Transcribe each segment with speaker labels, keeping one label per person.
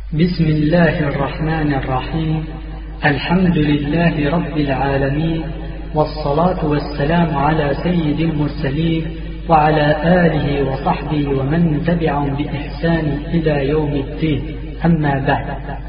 Speaker 1: بسم الله الرحمن الرحيم. الحمد لله رب العالمين، والصلاة والسلام على سيد المرسلين وعلى آله وصحبه ومن تبعهم بإحسان إلى يوم الدين. أما بعد،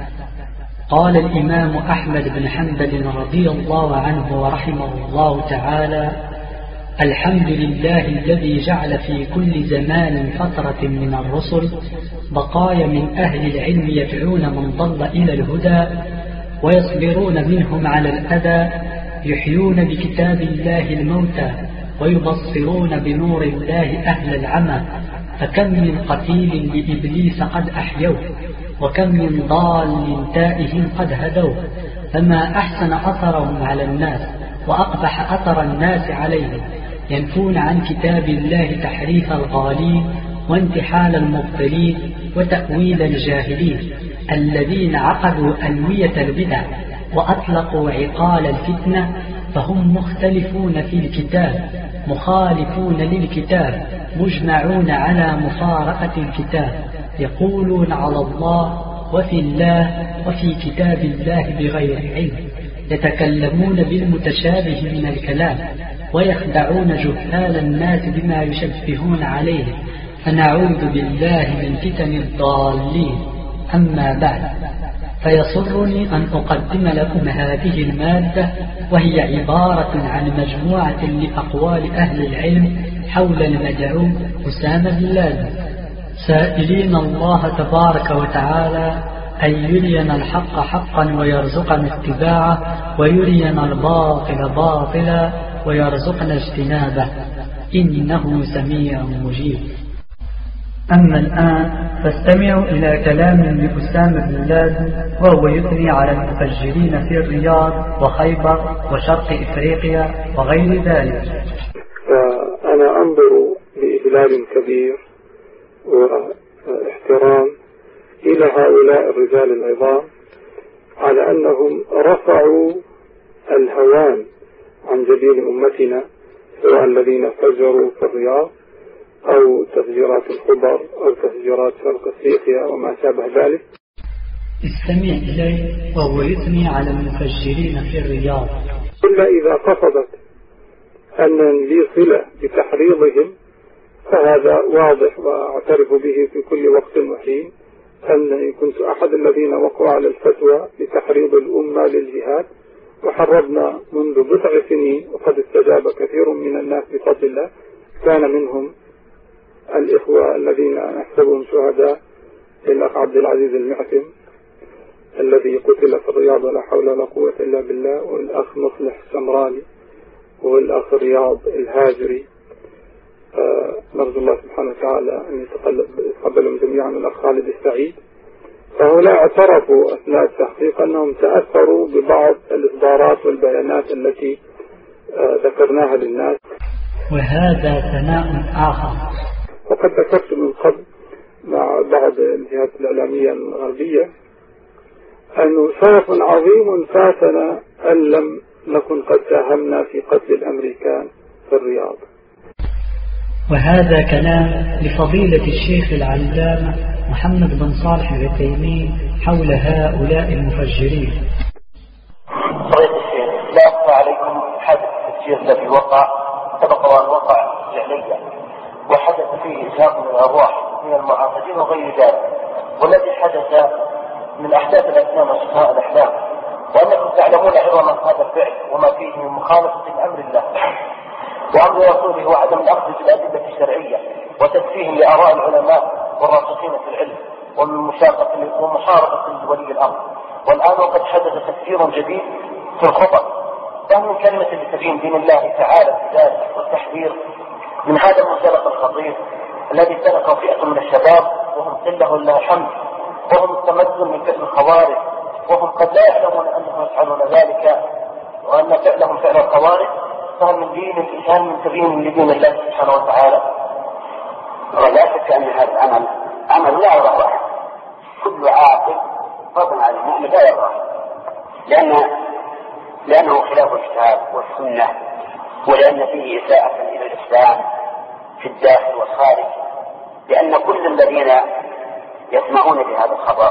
Speaker 1: قال الإمام أحمد بن حنبل رضي الله عنه ورحمه الله تعالى: الحمد لله الذي جعل في كل زمان فترة من الرسل بقايا من أهل العلم يدعون من ضل إلى الهدى ويصبرون منهم على الأذى، يحيون بكتاب الله الموتى ويبصرون بنور الله أهل العمى. فكم من قتيل لإبليس قد أحيوه، وكم من ضال تائه قد هدوه. فما أحسن أثرهم على الناس وأقبح أثر الناس عليهم، ينفون عن كتاب الله تحريف الغالين وانتحال المبطلين وتأويل الجاهلين الذين عقدوا ألوية البدع وأطلقوا عقال الفتنة. فهم مختلفون في الكتاب، مخالفون للكتاب، مجمعون على مفارقة الكتاب، يقولون على الله وفي الله وفي كتاب الله بغير علم، يتكلمون بالمتشابه من الكلام ويخدعون جهال الناس بما يشبهون عليه. فنعوذ بالله من فتن الضالين. أما بعد، فيسرني أن أقدم لكم هذه المادة، وهي عبارة عن مجموعة لأقوال أهل العلم حول المدعو أسامة بن لادن، سائلين الله تبارك وتعالى أن يرينا الحق حقا ويرزقنا اتباعه، ويرينا الباطل باطلا ويرزقنا اجتنابه، إنه سميع مجيب. أما الآن فاستمعوا إلى كلام لأسامة بن لادن، وهو يثني على المفجرين في الرياض وخيبر وشرق إفريقيا وغير ذلك.
Speaker 2: أنا أنظر بإجلال كبير واحترام إلى هؤلاء الرجال العظام على أنهم رفعوا الهوان عن جبين أمتنا، سواء الذين فجروا في الرياض أو تفجيرات الخبر أو تفجيرات شرق أفريقيا وما شابه ذلك.
Speaker 1: استمع إليه وهو يثني على المفجرين في الرياض.
Speaker 2: إلا إذا قصدت أن لي صلة بتحريضهم فهذا واضح، وأعترف به في كل وقت وحين أنني كنت أحد الذين وقعوا على الفتوى بتحريض الأمة للجهاد، وحرضنا منذ بضع سنين، وقد استجاب كثير من الناس بفضل الله. كان منهم الإخوة الذين نحسبهم شهداء، الأخ عبد العزيز المعتم الذي قتل في الرياض ولا حول ولا قوة إلا بالله، والأخ مصلح السمراني، والأخ رياض الهاجري. نرجو الله سبحانه وتعالى أن يتقبلهم جميعا، الأخ خالد السعيد. فهؤلاء اعترفوا أثناء التحقيق أنهم تأثروا ببعض الإصدارات والبيانات التي ذكرناها للناس.
Speaker 1: وهذا ثناء آخر.
Speaker 2: وقد ذكرت من قبل مع بعض الجهات الإعلامية الغربية أنه شرف عظيم فاتنا أن لم نكن قد ساهمنا في قتل الأمريكان في الرياض.
Speaker 1: وهذا كلام لفضيلة الشيخ العلامة محمد بن صالح العثيمين حول هؤلاء المفجرين.
Speaker 3: فضيلة الشيخ، لا أخفى عليكم حادث التفجير الذي وقع سبق وأن وقع فعليا، وحدث فيه إجهاق من الأرواح من المعاقدين وغير ذلك، والذي حدث من أحداث الأجسام وشفاء الأحلام، وأنكم تعلمون عظم هذا الفعل وما فيه من مخالفة لأمر الله وأمر رسوله وعدم الأخذ بالأدلة الشرعية وتسفيه لآراء العلماء والراسخين في العلم ومحاربة ولي الأمر. والآن وقد حدث تفسير جديد في الخطب، فهم كلمة لتبيين دين الله تعالى في ذلك والتحذير من هذا المنزلق الخطير الذي سلكه فئة من الشباب، وهم قلة ولله الحمد، وهم التمدن من فعل الخوارج، وهم قد لا يعلمون أنهم يفعلون ذلك وأن فعلهم فعل الخوارج، فهم من دين الإنسان من تبيين لدين الله سبحانه وتعالى.
Speaker 4: ولا شك أن هذا العمل عمل لا يرضى واحد، كل عاقل فضلا عن المؤمن لا يرضى، لأنه خلاف الكتاب والسنة، ولأن فيه إساءة إلى الإسلام في الداخل والخارج، لأن كل الذين يسمعون بهذا الخبر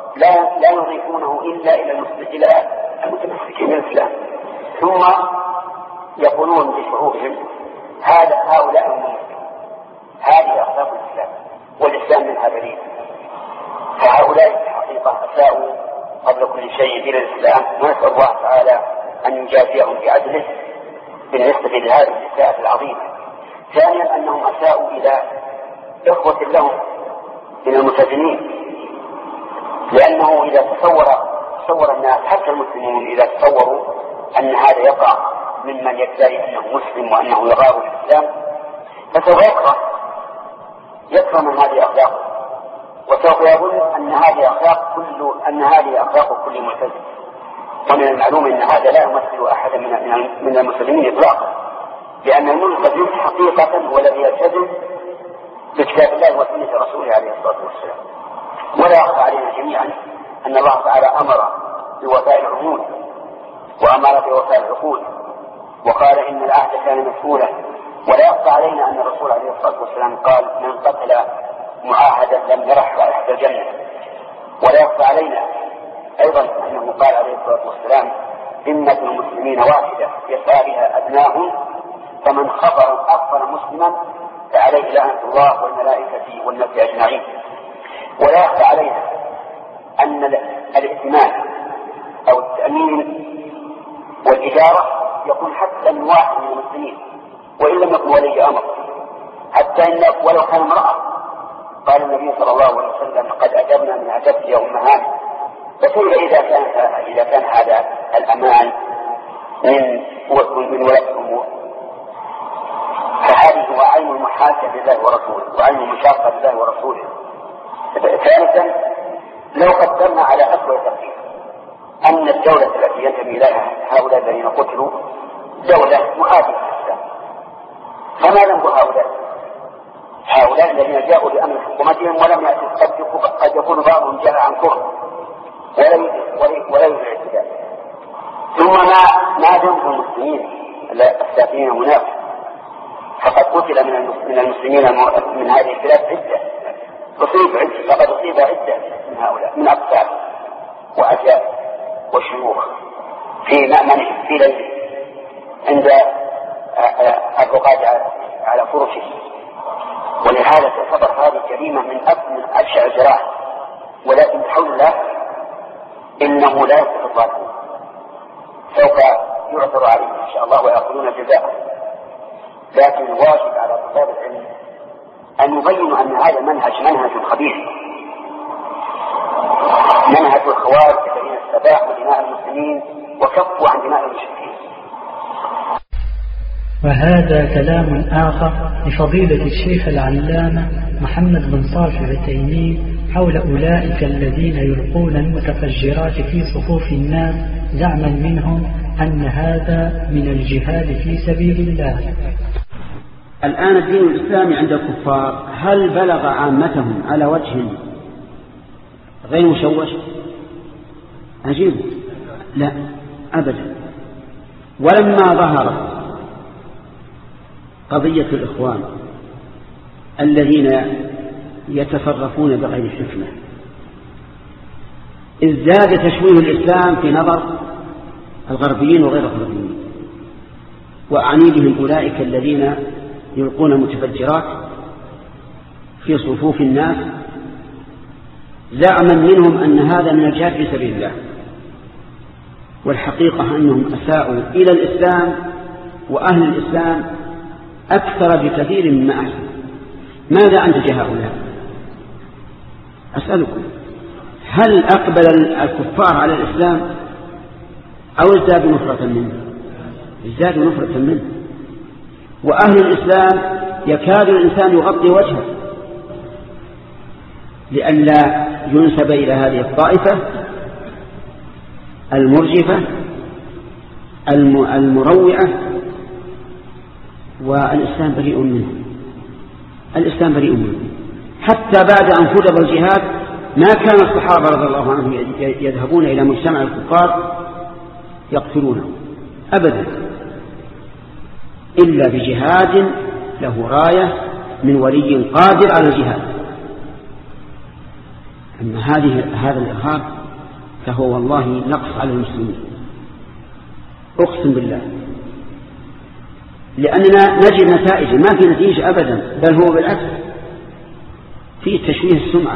Speaker 4: لا يضيفونه إلا إلى المتمسكين بالإسلام، ثم يقولون لشعوبهم هؤلاء المسلمين، هذه أخلاق الإسلام والإسلام من بريء. فهؤلاء في الحقيقة أساءوا قبل كل شيء إلى الإسلام، ونسأل الله تعالى أن يجازيهم بعدله بالنسبة لهذه الإساءة العظيمة. ثانيا أنهم أساءوا إلى إخوة لهم من المسلمين، لأنه إذا تصور الناس حتى المسلمون إذا تصوروا أن هذا يقع ممن يدعي أنه مسلم وأنه يغار الإسلام، فسوف يكره من هذه أخلاقه، وسوف يظن أن هذه أخلاق كل ملتزم. ومن المعلوم أن هذا لا يمثل أحدا من المسلمين إطلاقا، لأن الملتزم حقيقة هو الذي يلتزم بكتاب الله وسنة رسوله عليه الصلاة والسلام. ولا يخفى علينا جميعا أن الله تعالى أمر بوفاء العهود وأمر بوفاء العقود، وقال إن العهد كان مسؤولا. ولا يخفى علينا أن الرسول عليه الصلاة والسلام قال من قتل معاهدا لم يرح رائحة الجنة. ولا يخفى علينا أيضا أنه قال عليه الصلاة والسلام ذمة المسلمين واحدة يسعى بها أدناهم، فمن أخبر مسلما فعليه لعنة الله والملائكة والناس أجمعين. ولا يخفى علينا أن الائتمان أو التأمين والإدارة يكون حتى من واحد من المسلمين وإن لم يكن ولي أمر، حتى إن ولو كان امرأة. قال النبي صلى الله عليه وسلم قد أجبنا من عجبت يا أمهات. فكيف إذا كان هذا الأمان من ولاة الأمور؟ فهذه هو عين المحاسبة لله ورسوله وعين المشاقة لله ورسوله. ثالثا لو قدرنا على أسوأ تقدير أن الدولة التي ينتمي إليها هؤلاء الذين قتلوا دولة مؤاخذة للإسلام، فما ذنب هؤلاء الذين جاءوا بأمر حكومتهم ولم يأتوا؟ قد يكون بعضهم جاء عن كفر ولا يوجد اعتداء. ثم ما ذنب المسلمين الساكنين هناك؟ فقد قتل من المسلمين من هذه البلاد عدة، فقد أصيب عدة من هؤلاء من أطفال وأجيال وشيوخ في مأمنهم في ليل عند الرقاد على فرشه. ولهذا تعتبر هذه جريمة من أبشع الجرائم، ولكن بحول الله إنه لا يستطيع الظالمون، سوف يعثر عليهم إن شاء الله ويأخذون جزاءهم. لكن الواجب على طلاب العلم أن يبينوا أن هذا منهج خبيث، منهج الخوارج الذين استباحوا دماء المسلمين وكفوا عن دماء المشركين.
Speaker 1: وهذا كلام آخر لفضيلة الشيخ العلامة محمد بن صالح العثيمين حول أولئك الذين يلقون المتفجرات في صفوف الناس زعما منهم أن هذا من الجهاد في سبيل الله.
Speaker 5: الآن الدين الإسلامي عند الكفار هل بلغ عامتهم على وجه غير مشوش؟ عجيب، لا أبدا. ولما ظهرت قضية الإخوان الذين يتصرفون بغير حكمة ازداد تشويه الإسلام في نظر الغربيين وغير الغربيين، وأعني بهم أولئك الذين يلقون المتفجرات في صفوف الناس زعما منهم أن هذا من الجهاد في سبيل الله، والحقيقة أنهم أساءوا إلى الإسلام وأهل الإسلام أكثر بكثير مما أحسن. ماذا أنتج هؤلاء؟ أسألكم، هل أقبل الكفار على الإسلام أو ازدادوا نفرة منه؟ ازدادوا نفرة منه. وأهل الإسلام يكاد الإنسان يغطي وجهه لئلا ينسب إلى هذه الطائفة المرجفة المروعة، والإسلام بريء منه. الإسلام بريء منه. حتى بعد أن فرض الجهاد ما كان الصحابة رضي الله عنهم يذهبون إلى مجتمع الكفار يقتلونه أبدا، إلا بجهاد له راية من ولي قادر على الجهاد. أما هذا الإرهاب فهو والله نقص على المسلمين، أقسم بالله، لأننا نجد نتائج، ما في نتيجة أبدا، بل هو بالعكس في تشويه السمعة.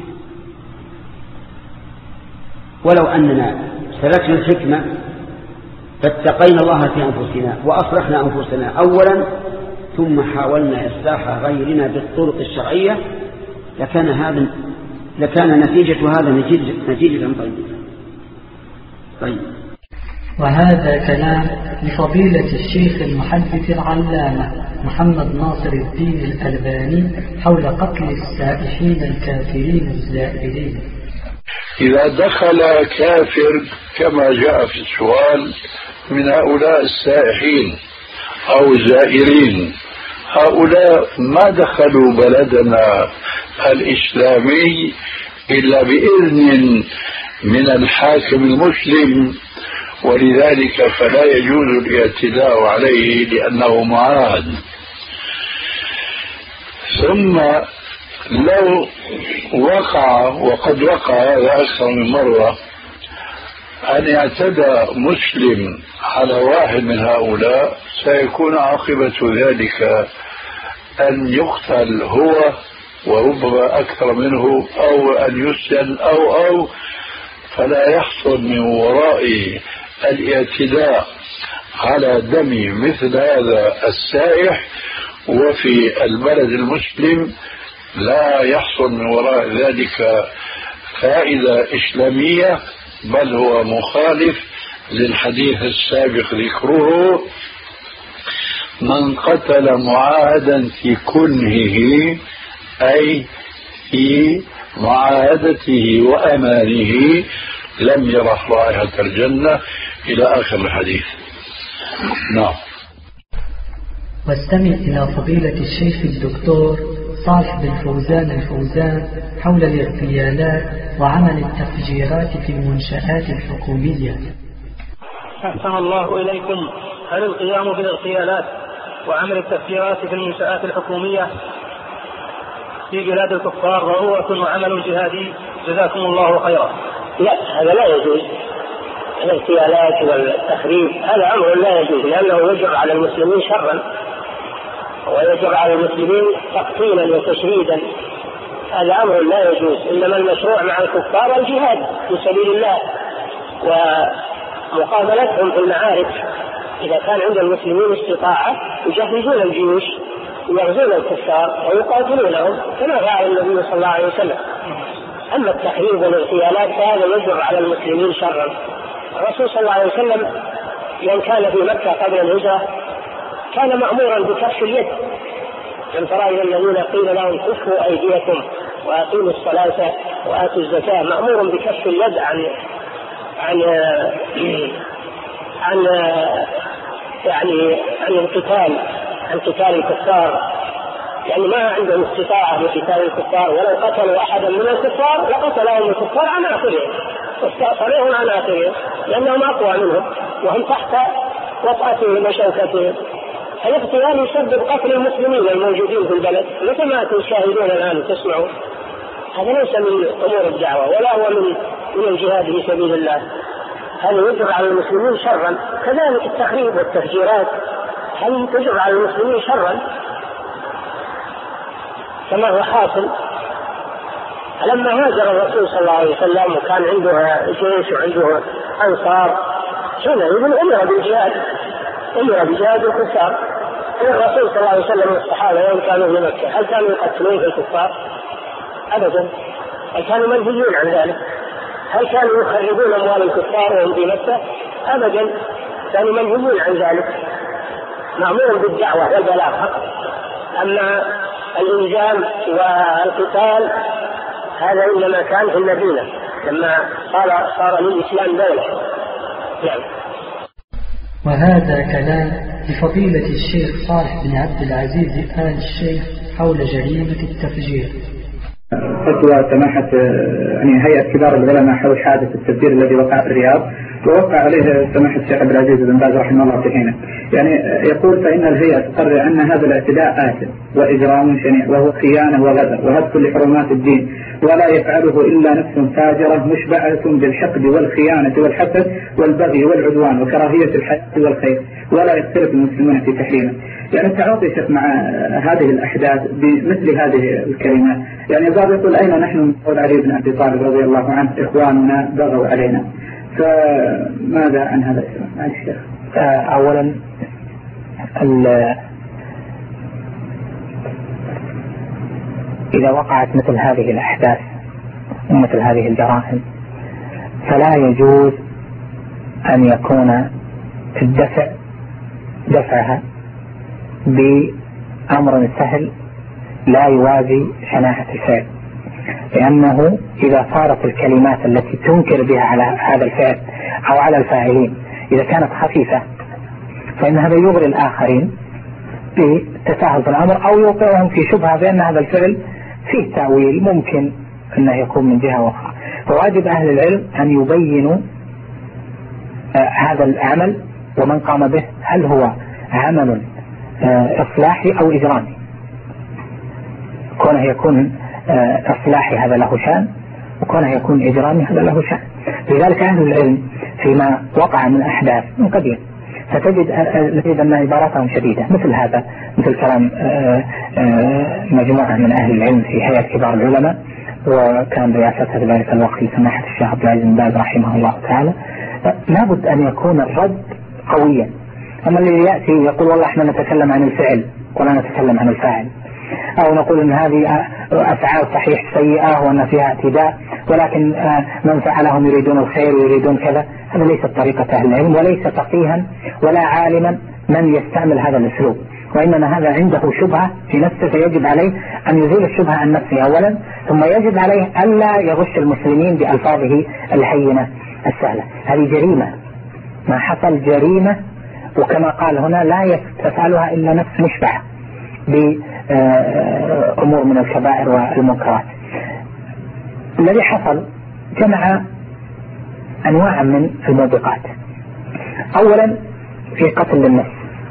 Speaker 5: ولو أننا سلكنا الحكمة فاتقينا الله في أنفسنا وأصلحنا أنفسنا أولا ثم حاولنا إصلاح غيرنا بالطرق الشرعية لكان نتيجة هذا نتيجة طيب.
Speaker 1: وهذا كلام لفضيلة الشيخ المحدث العلامة محمد ناصر الدين الألباني حول قتل السائحين الكافرين الزائرين.
Speaker 6: إذا دخل كافر كما جاء في السؤال من هؤلاء السائحين أو الزائرين، هؤلاء ما دخلوا بلدنا الإسلامي إلا بإذن من الحاكم المسلم، ولذلك فلا يجوز الاعتداء عليه لأنه معاهد. ثم لو وقع، وقد وقع هذا أكثر من مرة، أن اعتدى مسلم على واحد من هؤلاء سيكون عاقبة ذلك أن يقتل هو وربما أكثر منه، أو أن يسجن أو فلا يحصل من وراء الاعتداء على دم مثل هذا السائح وفي البلد المسلم لا يحصل من وراء ذلك فائدة إسلامية، بل هو مخالف للحديث السابق ذكره: من قتل معاهدا في كنهه، أي في معاهدته وأمانه، لم يرح رائحة الجنة، إلى آخر الحديث. نعم.
Speaker 1: واستمع إلى فضيلة الشيخ الدكتور صالح بن فوزان الفوزان حول الاغتيالات وعمل التفجيرات في المنشآت الحكومية.
Speaker 7: أحسن الله إليكم. هل القيام بالاغتيالات وعمل التفجيرات في المنشآت الحكومية في بلاد الكفار ضرورة وعمل جهادي؟ جزاكم الله خيرا.
Speaker 4: لا، هذا لا يجوز. الاغتيالات والتخريب هذا أمر لا يجوز، لأنه يجر على المسلمين شرا ويجر على المسلمين تقتيلا وتشريدا. هذا أمر لا يجوز. إنما المشروع مع الكفار الجهاد في سبيل الله ومقابلتهم في المعارك. إذا كان عند المسلمين استطاعة يجهزون الجيوش ويغزون الكفار ويقاتلونهم كما فعل النبي صلى الله عليه وسلم. أما التخريب والاغتيالات فهذا يجر على المسلمين شرا. الرسول صلى الله عليه وسلم يوم كان في مكة قبل الهجرة كان مأمورا بكف اليد. لم ترى إلى الذين قيل لهم كفوا أيديكم وأقيموا الصلاة وآتوا الزكاة، مأمور بكف اليد عن القتال، عن قتال الكفار، يعني ما عندهم استطاعة لقتال الكفار، ولو قتلوا أحدا من الكفار لقتلهم الكفار عن آخرهم واستأصلوهم عن آخرهم، لأنهم أقوى منهم وهم تحت وطأتهم وشوكتهم. الاغتيال يسبب قتل المسلمين الموجودين في البلد مثل ما تشاهدون الآن وتسمعون. هذا ليس من أمور الدعوة ولا هو من الجهاد في سبيل الله، هذا يجر على المسلمين شرا. كذلك التخريب والتفجيرات هل تجر على المسلمين شرا كما هو حاصل. لما هاجر الرسول صلى الله عليه وسلم وكان عنده جيش وعنده أنصار، حينئذ أمر بجهاد الكفار. الرسول صلى الله عليه وسلم والصحابة يوم كانوا في مكة هل كانوا يقتلون في الكفار؟ أبدا. هل كانوا منهيون عن ذلك؟ هل كانوا يخربون أموال الكفار وهم في مكة؟ أبدا، كانوا منهيون عن ذلك، مأمور بالدعوة والبلاغ فقط. أما الإنجام والقتال هذا إنما كان في المدينة لما صار للإسلام دولة. نعم.
Speaker 1: وهذا كلام لفضيلة الشيخ صالح بن عبد العزيز آل الشيخ حول جريمة التفجير.
Speaker 8: فتوى سماحة يعني هيئة كبار العلماء حول حادث التفجير الذي وقع في الرياض، ووقع عليه سماحة الشيخ عبد العزيز بن باز رحمه الله في حينه. يعني يقول فإن الهيئة تقرر أن هذا الاعتداء آثم وإجرام شنيع وهو خيانة وغدر وهتك لحرمات الدين، ولا يفعله إلا نفس فاجرة مشبعة بالحقد والخيانة والحسد والبغي والعدوان وكراهية الحق والخير، ولا يختلف المسلمون في تحريمه. يعني تعاطي شيخ مع هذه الأحداث بمثل هذه الكلمات. يعني البعض يقول أين نحن من قول علي بن أبي طالب رضي الله عنه إخواننا بغوا علينا، فماذا عن هذا الشيخ؟
Speaker 9: أولا إذا وقعت مثل هذه الأحداث ومثل هذه الجرائم فلا يجوز أن يكون دفعها بأمر سهل لا يوازي شناعة الفعل، لأنه إذا صارت الكلمات التي تنكر بها على هذا الفعل أو على الفاعلين إذا كانت خفيفة فإن هذا يغري الآخرين بتساهل في الأمر أو يوقعهم في شبهة بأن هذا الفعل فيه تأويل ممكن أنه يكون من جهة أخرى. فواجب أهل العلم أن يبينوا هذا العمل ومن قام به هل هو عمل إصلاحي أو إجرامي. كونه يكون إصلاحي هذا له شأن، وكونه يكون إجرامي هذا له شأن. لذلك أهل العلم فيما وقع من أحداث من قديم فتجد أن عباراتهم شديدة مثل هذا، مثل كلام مجموعة من أهل العلم في هيئة كبار العلماء، وكان رئاستها في ذلك الوقت لسماحة الشيخ عبد العزيز بن باز رحمه الله تعالى. لابد أن يكون الرد قويا. أما اللي يأتي يقول والله احنا نتكلم عن الفعل ولا نتكلم عن الفاعل، أو نقول أن هذه أفعال صحيح سيئة وأن فيها اعتداء ولكن من فعلهم يريدون الخير ويريدون كذا، هذا ليس طريقة أهل العلم وليس فقيها ولا عالما من يستعمل هذا الأسلوب، وإنما هذا عنده شبهة في نفسه فيجب عليه أن يزيل الشبهة عن نفسه أولا، ثم يجب عليه ألا يغش المسلمين بألفاظه الهينة السهلة. هذه جريمة، ما حصل جريمة، وكما قال هنا لا تفعلها إلا نفس مشبعة بأمور من الكبائر والمنكرات. الذي حصل جمع أنواع من الموبقات. أولا في قتل النفس،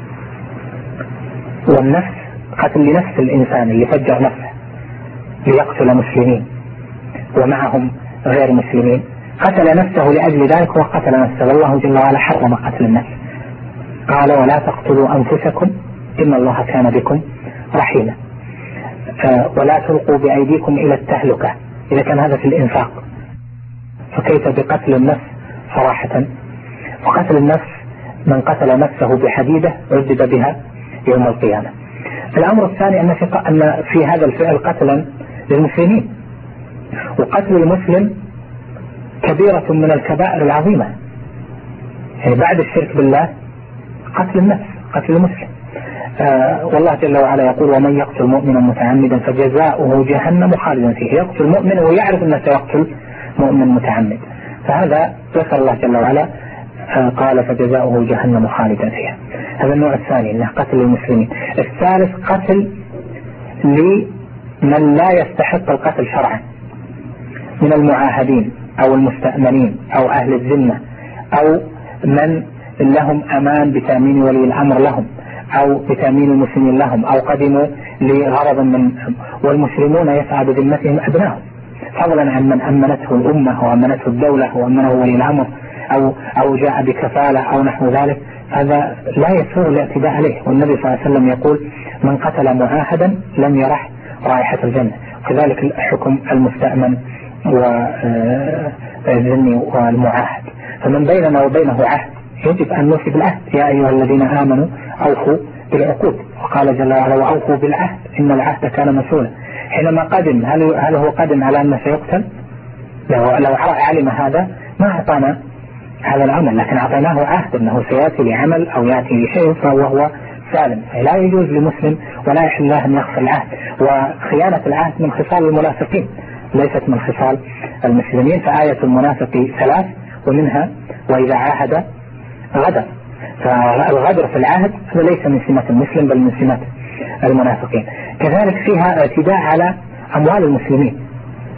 Speaker 9: والنفس قتل لنفس الإنسان اللي فجر نفسه ليقتل مسلمين ومعهم غير مسلمين، قتل نفسه لأجل ذلك وقتل نفسه، والله جل وعلا حرم قتل النفس، قال ولا تقتلوا أنفسكم إن الله كان بكم رحيما، ولا تلقوا بأيديكم إلى التهلكة. إذا كان هذا في الإنفاق فكيف بقتل النفس صراحة؟ وقتل النفس من قتل نفسه بحديدة عذب بها يوم القيامة. الأمر الثاني أن في هذا الفعل قتلا للمسلمين، وقتل المسلم كبيرة من الكبائر العظيمة، يعني بعد الشرك بالله قتل النفس، قتل المسلم. والله جل وعلا يقول ومن يقتل مؤمنا متعمدا فجزاؤه جهنم خالدا فيه. يقتل مؤمن ويعرف أنه سيقتل مؤمن متعمد، فهذا ذكر الله جل وعلا قال فجزاؤه جهنم خالدا فيها. هذا النوع الثاني أنه قتل المسلمين. الثالث قتل لمن لا يستحق القتل شرعا من المعاهدين أو المستأمنين أو أهل الذمة أو من لهم أمان بتأمين ولي الأمر لهم أو بتأمين المسلمين لهم أو قدموا لغرض من، والمسلمون يسعى بذمتهم أبنائهم، فضلا عن من أمنته الأمة وأمنته الدولة وأمنه ولي الأمر أو جاء بكفالة أو نحو ذلك. هذا لا يسوغ الاعتداء عليه، والنبي صلى الله عليه وسلم يقول من قتل معاهدا لم يرح رائحة الجنة. كذلك الحكم المستأمن والذمي والمعاهد، فمن بيننا وبينه عهد يجب أن نوفي بالعهد. يا أيها الذين آمنوا أوفوا بالعقود، وقال جل وعلا وأوفوا بالعهد إن العهد كان مسؤولا. حينما قدم هل هو قدم على أنه سيقتل؟ لو علم هذا ما أعطانا هذا العمل، لكن أعطيناه عهد أنه سيأتي لعمل أو يأتي لشيء فهو سالم. فلا يجوز لمسلم ولا يحل له أن يخفي العهد، وخيانة العهد من خصال المنافقين ليست من خصال المسلمين. فآية المنافق 3 ومنها وإذا عاهد غدر، فالغدر في العهد هذا ليس من سمة المسلم بل من سمة المنافقين. كذلك فيها اعتداء على أموال المسلمين،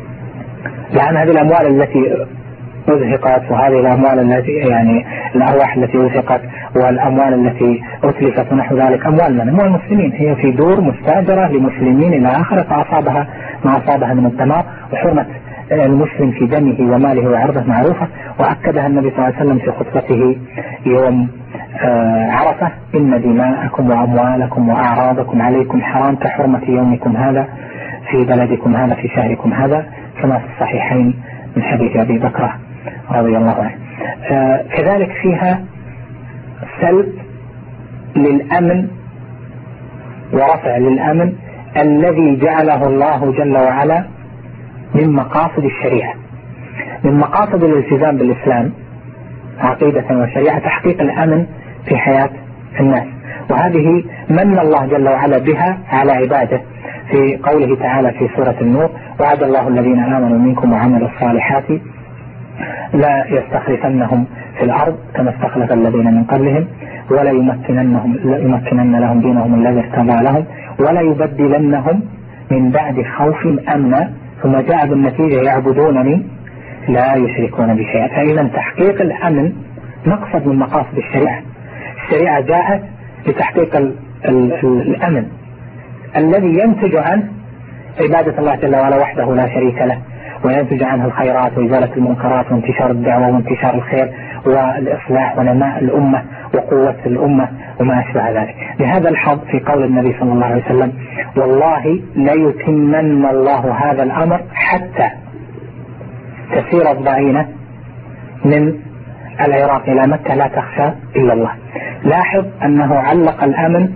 Speaker 9: لأن هذه الأموال التي أزهقت وهذه الأموال التي يعني الأرواح التي أزهقت والأموال التي أتلفت ونحو ذلك أموال من؟ أموال المسلمين، هي في دور مستأجرة لمسلمين إلى آخره، فأصابها ما أصابها من الدمار، وحرمة المسلم في دمه وماله وعرضه معروفة، وأكدها النبي صلى الله عليه وسلم في خطبته يوم عرفة: إن دماءكم وأموالكم وأعراضكم عليكم حرام كحرمة يومكم هذا في بلدكم هذا في شهركم هذا، كما في الصحيحين من حديث أبي بكر رضي الله عنه. كذلك فيها سلب للأمن ورفع للأمن الذي جعله الله جل وعلا من مقاصد الشريعة. من مقاصد الالتزام بالإسلام عقيدة وشريعة تحقيق الأمن في حياة الناس، وهذه من الله جل وعلا بها على عباده في قوله تعالى في سورة النور: وعد الله الذين آمنوا منكم وعملوا الصالحات لا يستخلفنهم في الأرض كما استخلف الذين من قبلهم ولا يمكنن لهم دينهم الذي ارتضى لهم ولا يبدلنهم من بعد خوف أمنا ثم جاء بالنتيجة يعبدونني لا يشركون بشيء. فإذا تحقيق الأمن مقصد من مقاصد الشريعة. الشريعة جاءت لتحقيق الأمن الذي ينتج عنه عبادة الله جل وعلا وحده لا شريك له، وينتج عنه الخيرات وإزالة المنكرات وانتشار الدعوة وانتشار الخير والإصلاح ونماء الأمة وقوة الأمة وما أشبه ذلك. لهذا الحظ في قول النبي صلى الله عليه وسلم: والله ليتمن الله هذا الأمر حتى تسير الضعينة من العراق إلى مكة لا تخشى إلا الله. لاحظ أنه علق الأمن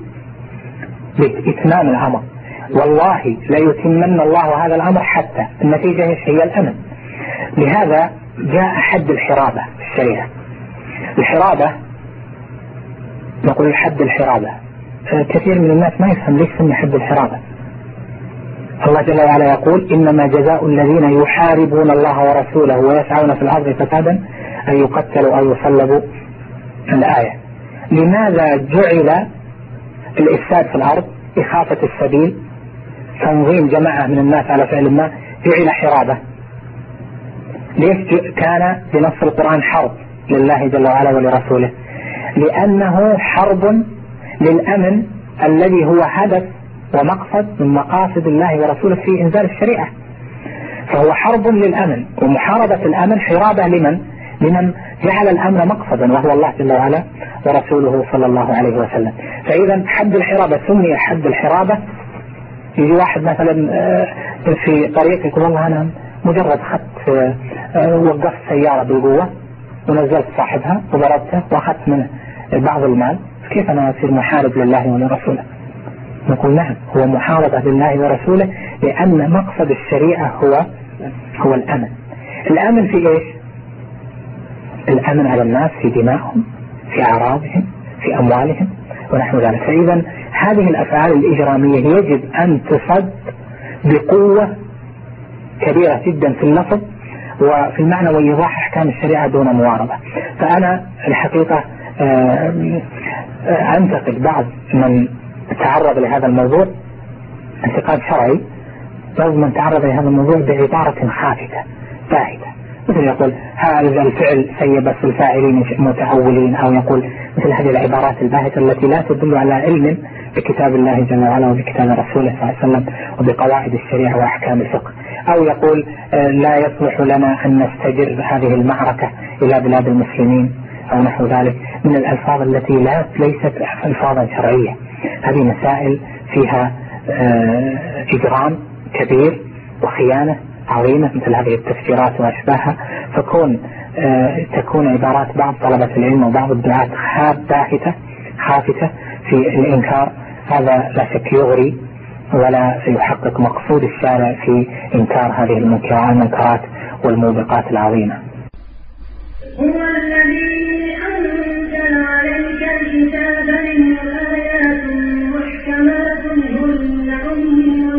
Speaker 9: بإتمام الأمر، والله ليتمن الله هذا الأمر حتى، النتيجة هي الأمن. لهذا جاء حد الحرابة في الشريعة. الحرابة نقول حد الحرابة، كثير من الناس ما يفهم ليش سمي حد الحرابة. الله جل وعلا يقول: إنما جزاء الذين يحاربون الله ورسوله ويسعون في الأرض فسادا أن يقتلوا أو يصلبوا. الآية. لماذا جعل الإفساد في الأرض، إخافة السبيل، تنظيم جماعة من الناس على فعل ما، جعل حرابة؟ ليش كان بنص القرآن حرب لله جل وعلا ولرسوله؟ لأنه حرب للأمن الذي هو هدف ومقصد من مقاصد الله ورسوله في إنزال الشريعة. فهو حرب للأمن، ومحاربة الأمن حرابة لمن جعل الأمن مقصدا وهو الله جل وعلا ورسوله صلى الله عليه وسلم. فإذا حد الحرابة سمي حد الحرابة. يجي واحد مثلا في طريق يقول: والله أنا مجرد وقفت سيارة بالقوة ونزلت صاحبها وضربته وأخذت منه بعض المال، كيف أنا أصير محارب لله ولرسوله؟ نقول: نعم، هو محاربة لله ورسوله، لأن مقصد الشريعة هو الأمن. الأمن في إيش؟ الأمن على الناس في دمائهم، في أعراضهم، في أموالهم ونحو ذلك. فإذا هذه الأفعال الإجرامية يجب أن تصد بقوة كبيرة جدا في اللفظ وفي المعنى وإيضاح أحكام الشريعة دون مواربة. فأنا الحقيقة أنتقد بعض من تعرض لهذا الموضوع انتقاد شرعي، بعض من تعرض لهذا الموضوع بعبارة خافتة باهتة، مثل يقول: هذا الفعل سيء بس الفاعلين متأولين، أو يقول مثل هذه العبارات الباهتة التي لا تدل على علم بكتاب الله جل وعلا وبكتاب رسوله صلى الله عليه وسلم وبقواعد الشريعة وأحكام الفقه. أو يقول: لا يصلح لنا أن نستجر هذه المعركة إلى بلاد المسلمين أو نحو ذلك، من الألفاظ التي ليست ألفاظا شرعية. هذه مسائل فيها إجرام كبير وخيانة عظيمة مثل هذه التفسيرات وأشباهها، تكون عبارات بعض طلبة العلم وبعض الدعاة خافتة في الإنكار. هذا لا شك يغري ولا يحقق مقصود الشارع في إنكار هذه المنكرات والموبقات العظيمة.
Speaker 10: هو الذي أنزل عليك الكتاب منه آيات محكمات هن أم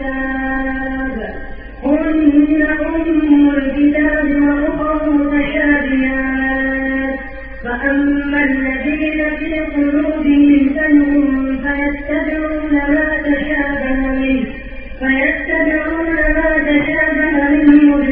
Speaker 10: الكتاب وأخر متشابهات، فأما الذين في قلوبهم زيغ فيتبعون ما تشابه منه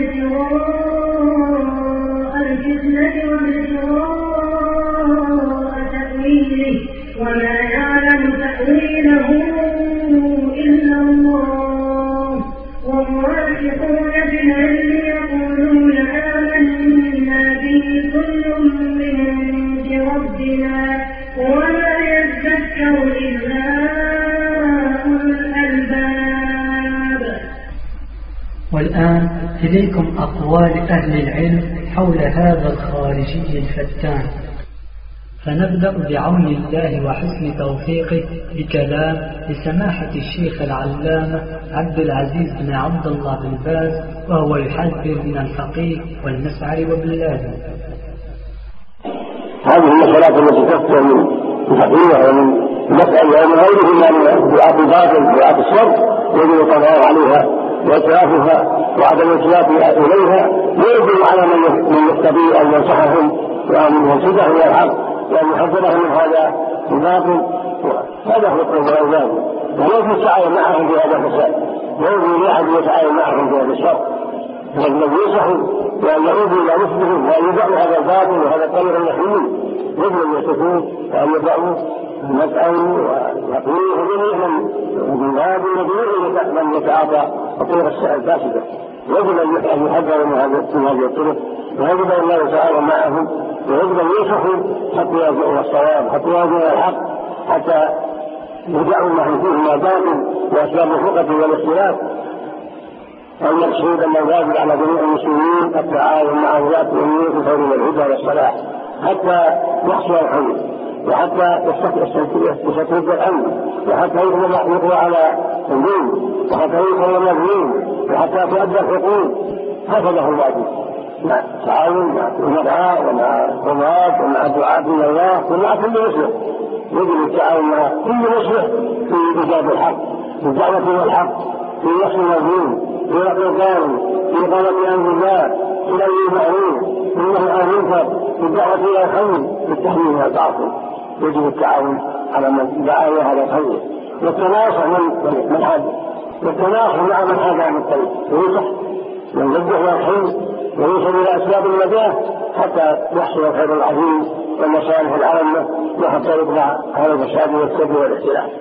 Speaker 1: إليكم أقوال أهل العلم حول هذا الخارجي الفتان، فنبدأ بعون الله وحسن توفيقه بكلام لسماحة الشيخ العلامة عبد العزيز بن عبد الله بن باز، وهو يحذر من الفقيه والمسعر وابن لازم.
Speaker 11: هذه المسألة التي تفتح من الفقيه ومن مسألة ومن غيره من دعاة الباطل دعاة الشر يجب القضاء عليها وإتلافها وعدم الإتلاف إليها، ويجب على من يستطيع أن ينصحهم وأن ينصحهم إلى الحق وأن يحذرهم من هذا الباطل. هذا هو القول والأوزان، ويجب السعي معهم في هذا الفساد، ويجب لأحد يتعاون معهم في هذا الشر، فالذي ينصحوا وأن يعودوا إلى رشدهم وأن يدعوا هذا الباطل وهذا الطريق المحمود، يجب أن يتركوه وأن يدعوا المسألة ويقولوا جميعا من هذا الذي من يتعاطى الطرق الفاسدة، يجب أن يحذروا من هذه الطرق، ويجب أن لا يتعاون معهم، ويجب أن ينصحوا حتى يرجعوا الصواب، حتى يرجعوا الحق، حتى يدعوا ما فيه من باطل وأسباب الفرقة والاختلاف. أن يقصد أن الواجب على جميع المسلمين التعاون مع ولاة الأمور في الخير والهدى والصلاح حتى يحصل الخير، وحتى يستتب الأمن، وحتى يقضى على الدين، وحتى يوصل المظلوم، وحتى تؤدى الحقوق. هكذا هو الواجب، مع التعاون مع الدعاء ومع القضاة ومع الدعاة إلى الله ومع كل مسلم. يجب التعاون مع كل مسلم في إيجاد الحق، في الدعوة والحق، في نصر المظلوم، في رفع الظالم، في إقامة أمر الله، في الأمر المعروف، في النهي عن المنكر، في الدعوة إلى الخير، في التحليل من الباطل. يجب التعاون على من دعا إلى هذا الخير، والتناصح من حد، والتناصح مع من حاد عن الطريق، وينصح من يرجع إلى الخير ويوصل إلى أسباب النجاة حتى يحصل الخير العظيم والمصالح العامة، وحتى يطلع هذا الفساد والسد والاختلاف.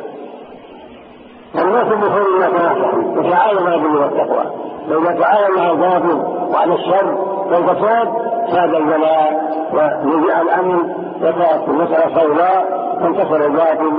Speaker 11: الناس بخير ما تناصحوا وتعاونوا على البر والتقوى، لو تعاونوا على الباطل وعلى الشر والفساد ساد البلاء ونزع الأمن وكانت المسألة سوداء، فانتصر الباطل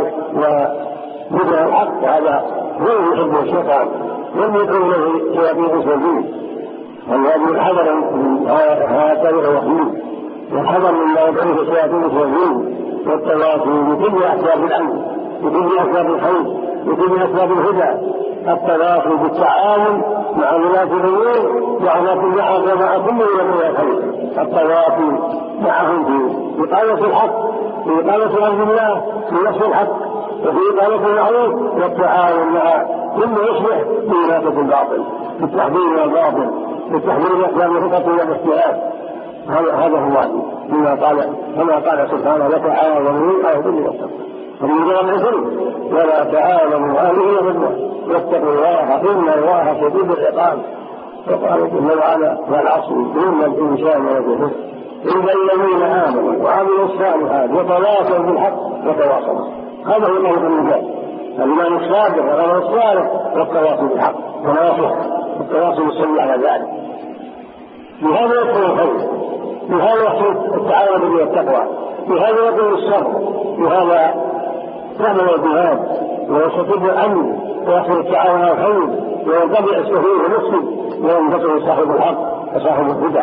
Speaker 11: وبدأ الحق. وهذا هو يحب الشيطان لم يكن له شياطين سلبيين، والواجب الحذر من هذا الطريق الوحيد، والحذر مما يدعوه شياطين سلبيين، والتواصي بكل أسباب الأمن، بكل أسباب الخير، بكل أسباب الهدى. التواصي بالتعاون مع ولاة الأمور وعلى كل حاجة مع كل ولاة الخير، التواصي معهم في إقامة الحق، في إقامة أمر الله، في نصر الحق، وفي إقامة المعروف، والتعاون مع كل يصلح في إناثة الباطل، بالتحذير من الباطل، بالتحذير من أسباب الفرقة والاختلاف. هذا هو الواجب، كما قال سبحانه: وتعاونوا على البر والتقوى ومن الإثم ولا تعاونوا على الإثم والعدوان واتقوا الله إن الله شديد العقاب. وقال جل وعلا: والعصر إن الإنسان لفي خسر إلا الذين آمنوا وعملوا الصالحات وتواصوا بالحق وتواصوا. هذا هو طريق النجاة، الإيمان الصادق والعمل الصالح والتواصي بالحق والتواصي بالصبر على ذلك. بهذا يكون الخير، بهذا يحصل التعاون بالبر والتقوى، بهذا يكون الشر، بهذا تعمل الجهاد ويستتب الأمن ويحصل التعاون على الخير وينتبع السفيه المسلم وينتبع صاحب الحق وصاحب الهدى.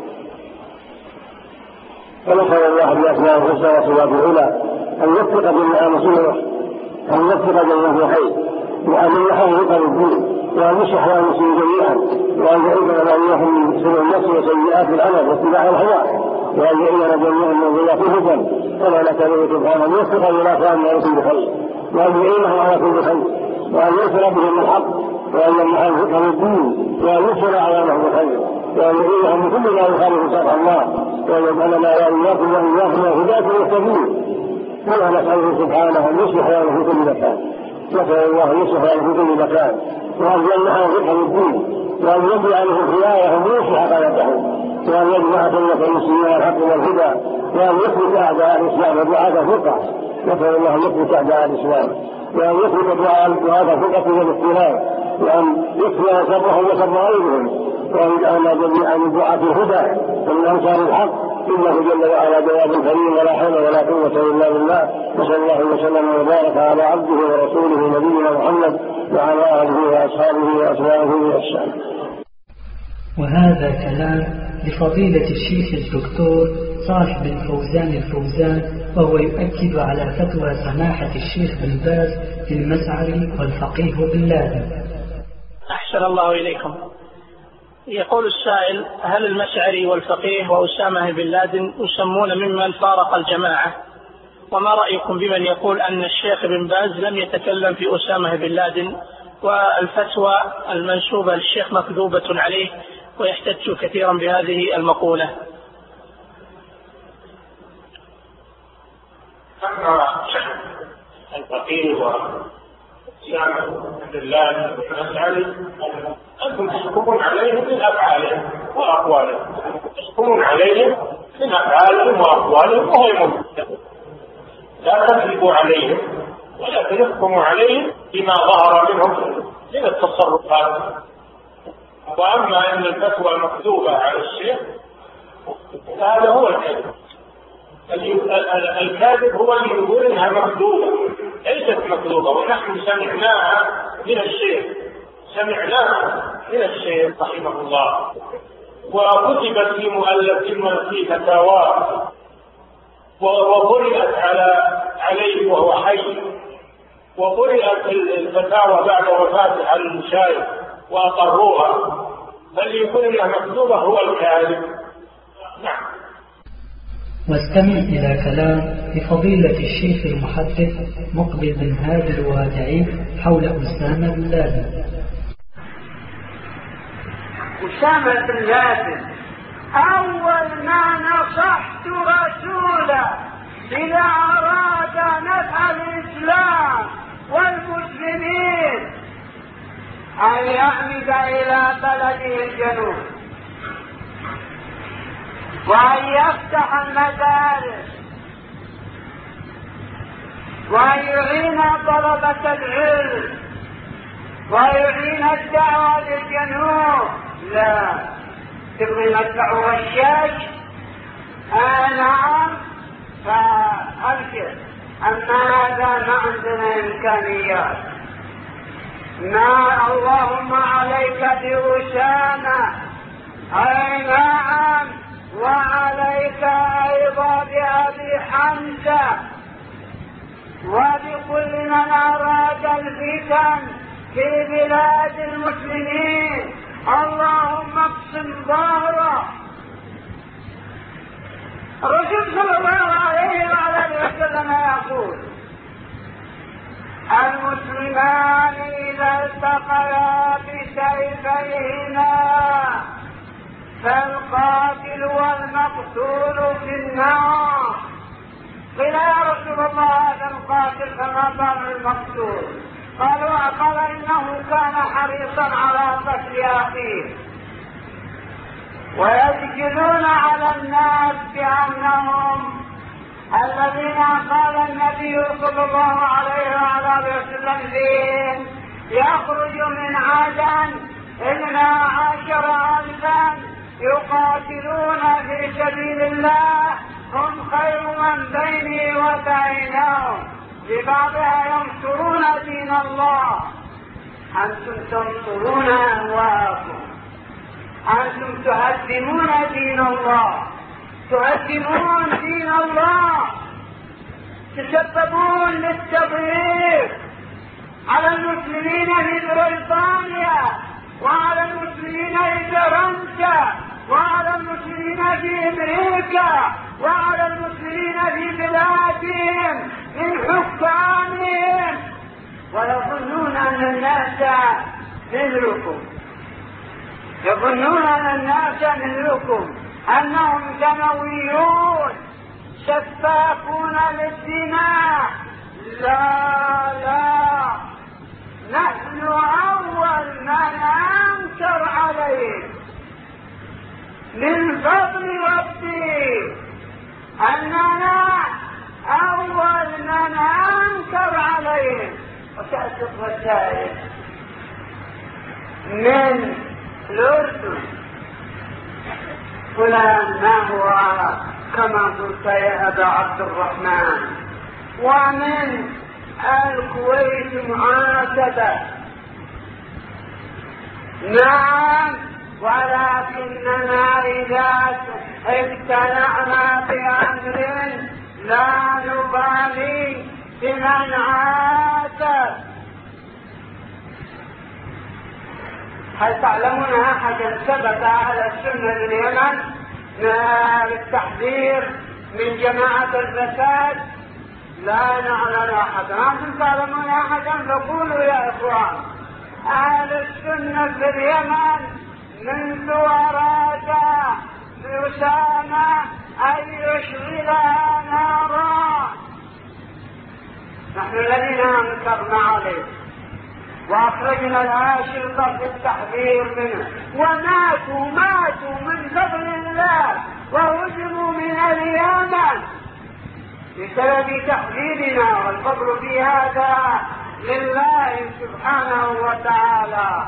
Speaker 11: فنسأل الله بأسماء الحسنى وصفاته العلى أن يوفق جميع مسلمين، أن يوفق جميع الخير، وأن يحفظ الدين، وأن يصلح المسلمين جميعا، وأن يعيذنا وإياهم من سوء النفس وسيئات العمل واتباع الهوى، وأن يعيذنا جميعا من ضياف الهدى. ولا نسأله سبحانه أن يوفق إلى فهم يكون بخير، وأن يعينه على كل خير، وأن ينصر بهم الحق، وأن يمنعهم فقه الدين، وأن ينصر أعوانهم بخير، وأن يعينهم من كل ما يخالف شرع الله، وأن يجعلنا وإياكم وإياهم هداة مهتدين. ولا نسأله سبحانه أن يصلح لنا في كل مكان، نسأل الله أن يصلح لنا في كل مكان، وأن يمنعهم فقه الدين، وأن يجعل لهم خيارهم ويصلح قناتهم، وأن يجمع سنة المسلمين الحق والهدى، وأن يثبت أعداء الإسلام ودعاة الفقه. نسأل الله أن يثبت أعداء الإسلام، وأن يثبت دعاة الفقه والاختلاف، وأن يكفي شرهم وشر غيرهم، وأن يجعلنا جميعا من دعاة الهدى ومن أنصار الحق، إنه جل وعلا جواب كريم ولا حول ولا قوة إلا بالله. وصلى الله وسلم وبارك على عبده ورسوله نبينا محمد وعلى آله وأصحابه وأتباعه وأحسانه.
Speaker 1: وهذا كلام لفضيلة الشيخ الدكتور صالح بن فوزان الفوزان، وهو يؤكد على فتوى سماحة الشيخ بن باز المسعري والفقيه بن لادن.
Speaker 7: أحسن الله إليكم. يقول السائل: هل المسعري والفقيه وأسامة بن لادن يسمون ممن فارق الجماعة؟ وما رأيكم بمن يقول أن الشيخ بن باز لم يتكلم في أسامة بن لادن والفتوى المنسوبة للشيخ مكذوبة عليه، ويحتج كثيرا بهذه المقولة؟
Speaker 12: أما الفقيه وأسامة بن لادن والمسعري أنتم تحكمون عليهم من أفعالهم وأقوالهم، تحكمون عليهم من أفعالهم وأقوالهم وهي ممكن، لا تكذبوا عليهم ولكن احكموا عليهم بما ظهر منهم من التصرفات. وأما أن الفتوى المكذوبة على الشيخ هذا هو الكذب. الكاذب هو اللي يقول إنها مكذوبة، ليست مكذوبة، ونحن سمعناها من الشيخ، رحمه الله، وكتبت في مؤلف في فتاواه وقرأت عليه وهو حي، وقرأت الفتاوى بعد وفاته على المشايخ وأقروها، بل يكون انها مكذوبة هو الكاذب. نعم.
Speaker 1: واستمع إلى كلام لفضيلة الشيخ المحدث مقبل بن هادي الوادعي حول أسامة بن لادن.
Speaker 13: أسامة بن لادن أول ما نصحت رسوله إذا أراد نفع الإسلام والمسلمين أن يعمد إلى بلده الجنوب، وأن يفتح المدارس، وأن يعين طلبة العلم، ويعين الدعوة للجنوب. لا تبغي الدعوة الشاش؟ نعم، فأبشر، أما هذا ما عندنا إمكانيات. ما اللهم عليك بأسامة، أي نعم، وعليك أيضا بأبي حمزة وبكل من أراد الفتن في بلاد المسلمين، اللهم اقسم ظهره. الرسول صلى الله عليه وعلى وسلم يقول: المسلمان إذا التقيا بسيفيهما فالقاتل والمقتول في النار. قيل: يا رسول الله هذا القاتل فما بال المقتول؟ قال إنه كان حريصا على قتل أخيه. ويسجلون على الناس بأنهم الذين قال النبي صلى الله عليه وعلى وسلم فيهم: يخرج من عدن 12,000 يقاتلون في سبيل الله، هم خير من بيني وبينهم، ببعضها ينصرون دين الله. أنتم تنصرون أهواءكم، أنتم تهدمون دين الله، تهدمون دين الله، تسببون للتضييق على المسلمين في بريطانيا، وعلى المسلمين في فرنسا، وعلى المسلمين في أمريكا، وعلى المسلمين في بلادهم من حكامهم، ويظنون أن الناس مثلكم، يظنون أن الناس مثلكم، أنهم دمويون سفاكون للدماء. لا لا، نحن أول من أنكر عليه من فضل ربي، أننا أول من أنكر عليه. وتأتي الرسائل من الأردن: فلان ما هو كما قلت يا أبا عبد الرحمن، ومن الكويت معاتبة. نعم، ولكننا إذا ابتلعنا بأمر لا نبالي بمن عاد. هل تعلمون أحدا ثبت على السنة باليمن بالتحذير من جماعة الفساد؟ لا نعلم أحدا. أنتم تعلمون أحدا فقولوا يا إخوان. أهل السنة في اليمن منذ أراد أسامة أن يشغلها نارا نحن الذين أنكرنا عليه وأخرجنا الأشرطة في التحذير منه، وماتوا من فضل الله وهزموا من اليمن بسبب تحذيرنا، والفضل في هذا لله سبحانه وتعالى.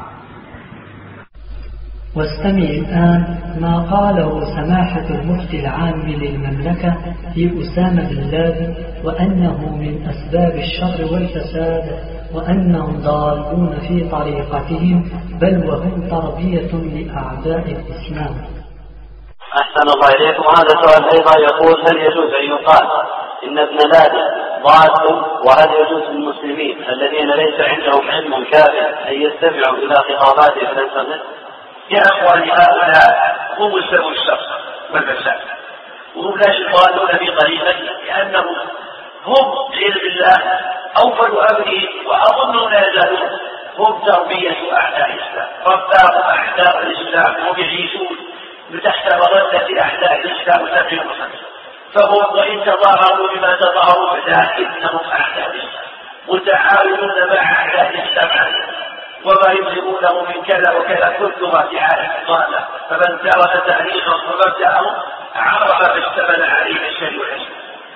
Speaker 1: واستمع الآن ما قاله سماحة المفتي العام للمملكة في أسامة بن لادن، وأنه من أسباب الشر والفساد، وأنهم ضالون في طريقتهم، بل وهم تربية لأعداء الإسلام.
Speaker 14: أحسن الله إليكم. هذا سؤال أيضا يقول: هل يجوز أن يقال إن ابن لادن ضال، وهل يجوز للمسلمين الذين ليس عندهم علم كافٍ أن يستمعوا إلى خطاباته في الإنترنت؟
Speaker 15: يا أخواني، هؤلاء هم سبب الشر والفساد، وهم لا يقالون بقريبا، لأنهم هم بعلم الله أوفل أمره، وأظنهم لا يزالون هم تربية أعداء الإسلام، رباهم أعداء الإسلام، هم يعيشون تحت مظلة أعداء الإسلام وتبعهم الخمسة، فهم وإن تظاهروا بما تظاهروا لكنهم أعداء الإسلام متعاونون مع أعداء الإسلام عليهم، وما يظهرونه من كذا وكذا كلها دعاية ضالة، فمن ترك تاريخهم ومبدأهم عرف بالثمن عليه الشر والحسن.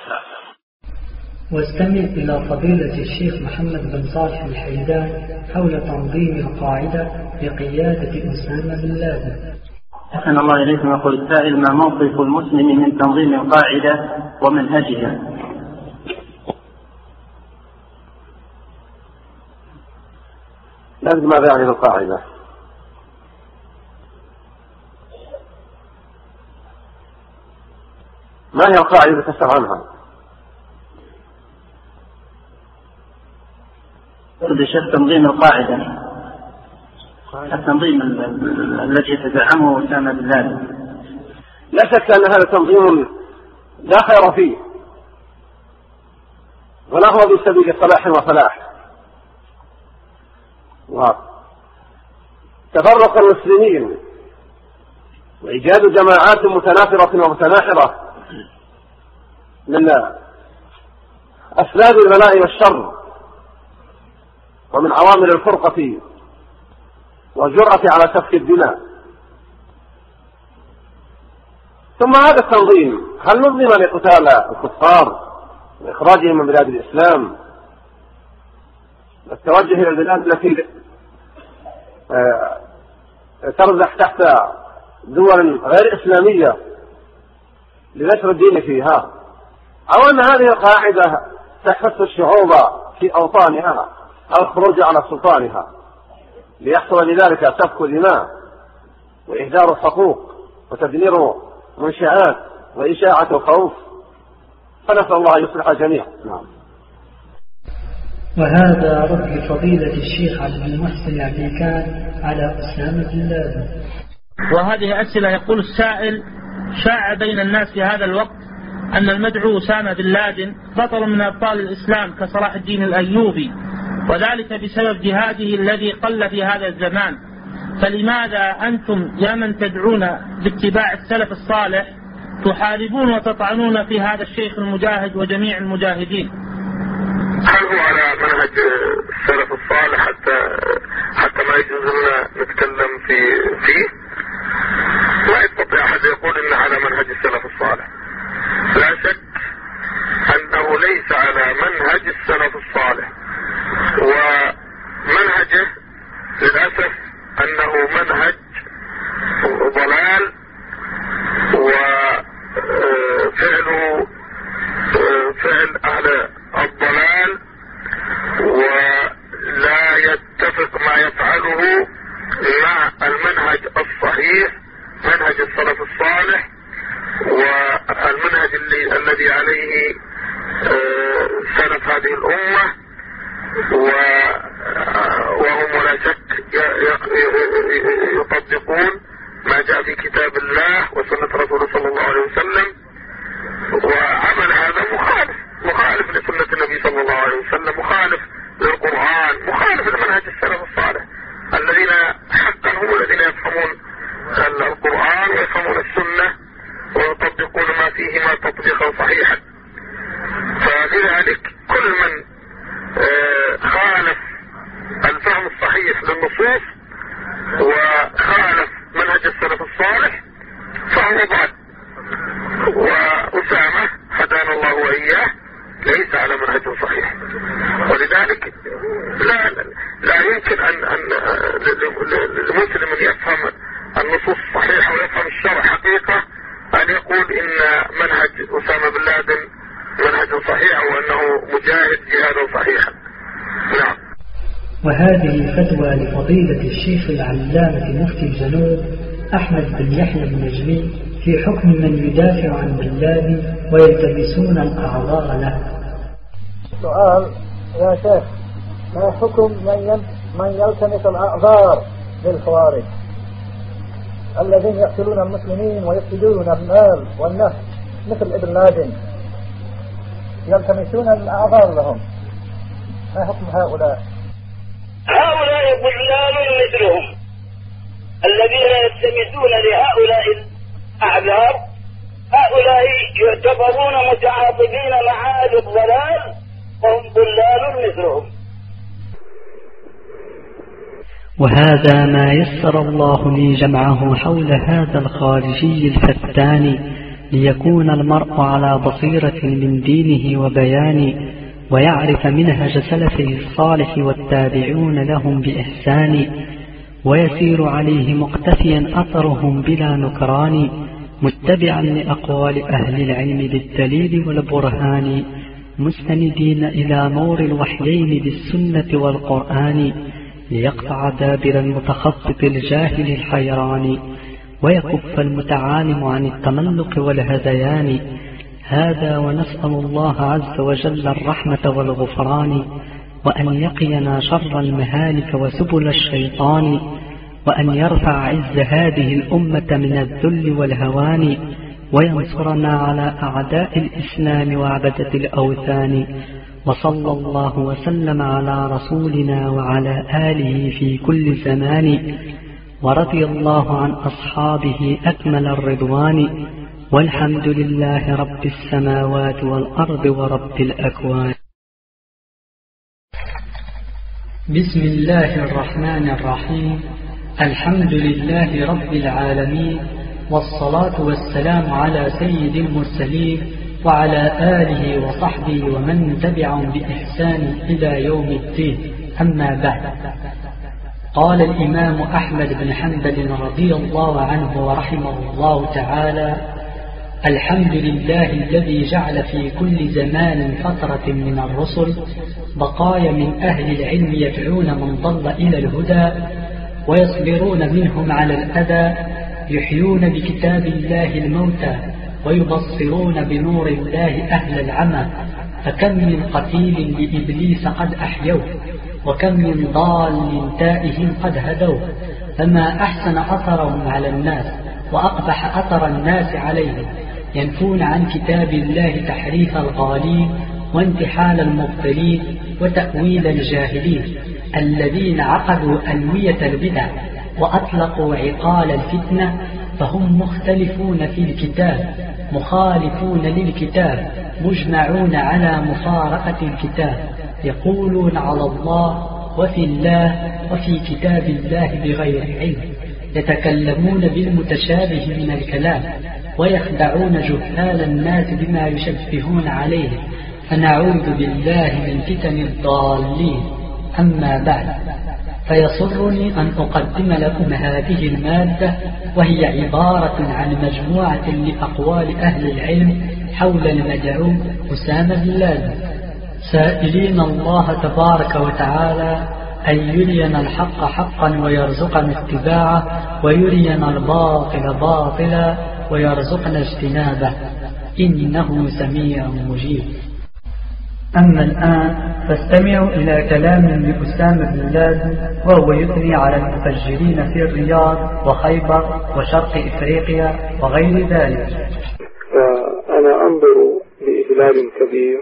Speaker 1: واستمع إلى فضيلة الشيخ محمد بن صالح الحيدان حول تنظيم القاعدة بقيادة أسامة بن لادن.
Speaker 16: أحسن الله إليكم. يقول السائل: ما موقف المسلم من تنظيم القاعدة ومنهجها؟
Speaker 11: لازم ماذا يعني القاعدة؟ ما هي القاعدة تسأل عنها؟
Speaker 16: تنظيم القاعدة، التنظيم الذي يتزعمه أسامة بن لادن.
Speaker 11: لا شك أن هذا تنظيم لا خير فيه، ولا هو بسبيل صلاح وفلاح، وتفرق المسلمين وإيجاد جماعات متنافرة ومتناحرة من أسباب البلاء والشر ومن عوامل الفرقة والجرأة على سفك الدماء. ثم هذا التنظيم هل نظم لقتال الكفار وإخراجهم من بلاد الإسلام والتوجه إلى البلاد التي ترزح تحت دول غير إسلامية لنشر الدين فيها، أو أن هذه القاعدة تحث الشعوب في أوطانها على الخروج على سلطانها ليحصل لذلك سفك دماء وإهدار الحقوق وتدمير منشآت وإشاعة الخوف؟ فنسأل الله يصلح الجميع.
Speaker 1: وهذا رد فضيلة الشيخ عبد المحسن عبيكان على أسامة بن لادن.
Speaker 7: وهذه أسئلة. يقول السائل: شاع بين الناس في هذا الوقت أن المدعو أسامة بن لادن بطل من أبطال الإسلام كصلاح الدين الأيوبي، وذلك بسبب جهاده الذي قل في هذا الزمان، فلماذا أنتم يا من تدعون باتباع السلف الصالح تحاربون وتطعنون في هذا الشيخ المجاهد وجميع المجاهدين؟
Speaker 12: هل هو على منهج السلف الصالح حتى ما يجوز لنا نتكلم فيه؟ لا يستطيع أحد يقول إنه على منهج السلف الصالح. لا شك أنه ليس على منهج السلف الصالح، ومنهجه للأسف أنه منهج ضلال، وفعل أهل الضلال، ولا يتفق ما يفعله مع المنهج الصحيح
Speaker 17: منهج السلف الصالح والمنهج الذي عليه سلف هذه الأمة، وهم ولا شك يطبقون ما جاء في كتاب الله وسنة رسوله صلى الله عليه وسلم. وعمل هذا مخالف لسنة النبي صلى الله عليه وسلم، مخالف للقرآن، مخالف لمنهج السلف الصالح الذين حقا هم الذين يفهمون القرآن ويفهمون السنة ويطبقون ما فيهما تطبيقا صحيحا. فلذلك كل من خالف الفهم الصحيح للنصوص وخالف منهج السلف الصالح فهو ضال. وأسامة هدانا الله وإياه ليس على منهج صحيح، ولذلك لا يمكن أن للمسلم أن يفهم النصوص الصحيحة ويفهم الشرع حقيقة أن يقول إن منهج أسامة بن لادن منهج صحيح وأنه مجاهد جهادا صحيحا. نعم.
Speaker 1: وهذه فتوى لفضيلة الشيخ العلامة مفتي الجنوب أحمد بن يحيى النجمي في حكم من يدافع عن بن لادن ويلتمسون الأعذار له.
Speaker 18: سؤال يا شيخ، ما حكم من يلتمس الأعذار للخوارج الذين يقتلون المسلمين ويفسدون المال والنفس مثل ابن لادن، يلتمسون الأعذار لهم، ما حكم هؤلاء؟
Speaker 19: هؤلاء ضلال مثلهم الذين يلتمسون لهؤلاء الأعذار، هؤلاء يعتبرون متعاطفين مع أهل الضلال وهم ضلال مثلهم.
Speaker 1: وهذا ما يسر الله لي جمعه حول هذا الخارجي الفتان، ليكون المرء على بصيرة من دينه وبيان، ويعرف منهج سلفه الصالح والتابعون لهم بإحسان، ويسير عليه مقتفيا أثرهم بلا نكران، متبعا لأقوال أهل العلم بالدليل والبرهان، مستندين إلى نور الوحيين بالسنة والقرآن، ليقطع دابر المتخطط الجاهل الحيران، ويكف المتعالم عن التملق والهذيان. هذا ونسأل الله عز وجل الرحمة والغفران، وأن يقينا شر المهالك وسبل الشيطان، وأن يرفع عز هذه الأمة من الذل والهوان، وينصرنا على أعداء الإسلام وعبدة الأوثان. وصلى الله وسلم على رسولنا وعلى آله في كل زمان، ورضي الله عن أصحابه أكمل الرضوان، والحمد لله رب السماوات والأرض ورب الأكوان. بسم الله الرحمن الرحيم. الحمد لله رب العالمين، والصلاة والسلام على سيد المرسلين وعلى آله وصحبه ومن تبعهم بإحسان إلى يوم الدين. أما بعد، قال الإمام أحمد بن حنبل رضي الله عنه ورحمه الله تعالى: الحمد لله الذي جعل في كل زمان فترة من الرسل بقايا من أهل العلم يدعون من ضل إلى الهدى، ويصبرون منهم على الأذى، يحيون بكتاب الله الموتى، ويبصرون بنور الله أهل العمى. فكم من قتيل لإبليس قد أحيوه، وكم من ضال تائه قد هدوه. فما أحسن أثرهم على الناس وأقبح أثر الناس عليهم، ينفون عن كتاب الله تحريف الغالين وانتحال المبطلين وتأويل الجاهلين، الذين عقدوا ألوية البدع وأطلقوا عقال الفتنة. فهم مختلفون في الكتاب، مخالفون للكتاب، مجمعون على مفارقة الكتاب، يقولون على الله وفي الله وفي كتاب الله بغير علم، يتكلمون بالمتشابه من الكلام، ويخدعون جهال الناس بما يشبهون عليه. فنعوذ بالله من فتن الضالين. أما بعد، فيسرني أن أقدم لكم هذه المادة، وهي عبارة عن مجموعة لأقوال أهل العلم حول المدعو أسامة بن لادن، سائلين الله تبارك وتعالى أن يرينا الحق حقا ويرزقنا اتباعه ويرينا الباطل باطلا ويرزقنا اجتنابه إنه سميع مجيب. أما الآن فاستمعوا إلى كلام لأسامة بن لادن وهو يثني على المفجرين في الرياض وخيبر وشرق إفريقيا وغير ذلك.
Speaker 2: فأنا أنظر بإجلال كبير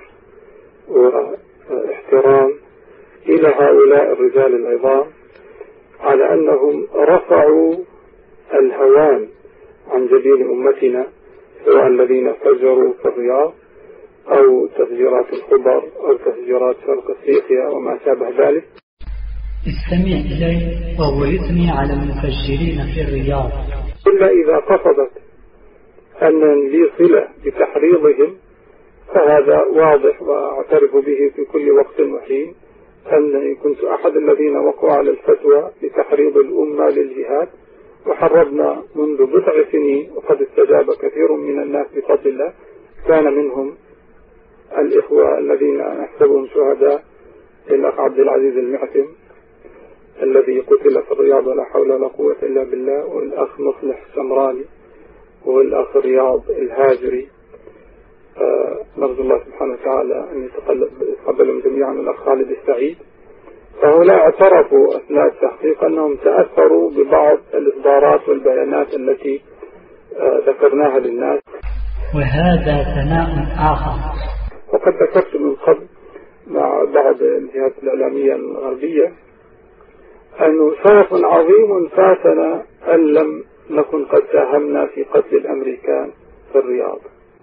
Speaker 2: واحترام إلى هؤلاء الرجال العظام على أنهم رفعوا الهوان عن جبين أمتنا، سواء الذين فجروا في الرياض أو تفجيرات الخبر أو تفجيرات شرق أفريقيا وما شابه ذلك.
Speaker 1: استمع إليه وهو يثني على المفجرين في الرياض.
Speaker 2: إلا إذا قصدت أن لي صلة بتحريضهم فهذا واضح وأعترف به في كل وقت وحين، أنني كنت أحد الذين وقعوا على الفتوى بتحريض الأمة للجهاد، وحرضنا منذ بضع سنين وقد استجاب كثير من الناس بفضل الله. كان منهم الإخوة الذين نحسبهم شهداء، الأخ عبد العزيز المعتم الذي قتل في الرياض ولا حول ولا قوة إلا بالله، والأخ مصلح السمراني، والأخ رياض الهاجري. نرجو الله سبحانه وتعالى أن يتقبلهم جميعا، الأخ خالد السعيد. فهؤلاء اعترفوا أثناء التحقيق أنهم تأثروا ببعض الإصدارات والبيانات التي ذكرناها للناس.
Speaker 1: وهذا ثناء آخر.
Speaker 2: وقد ذكرت من قبل مع بعض الجهات الإعلامية الغربية أنه شرف عظيم فاتنا أن لم نكن قد ساهمنا في قتل الأمريكان في الرياض.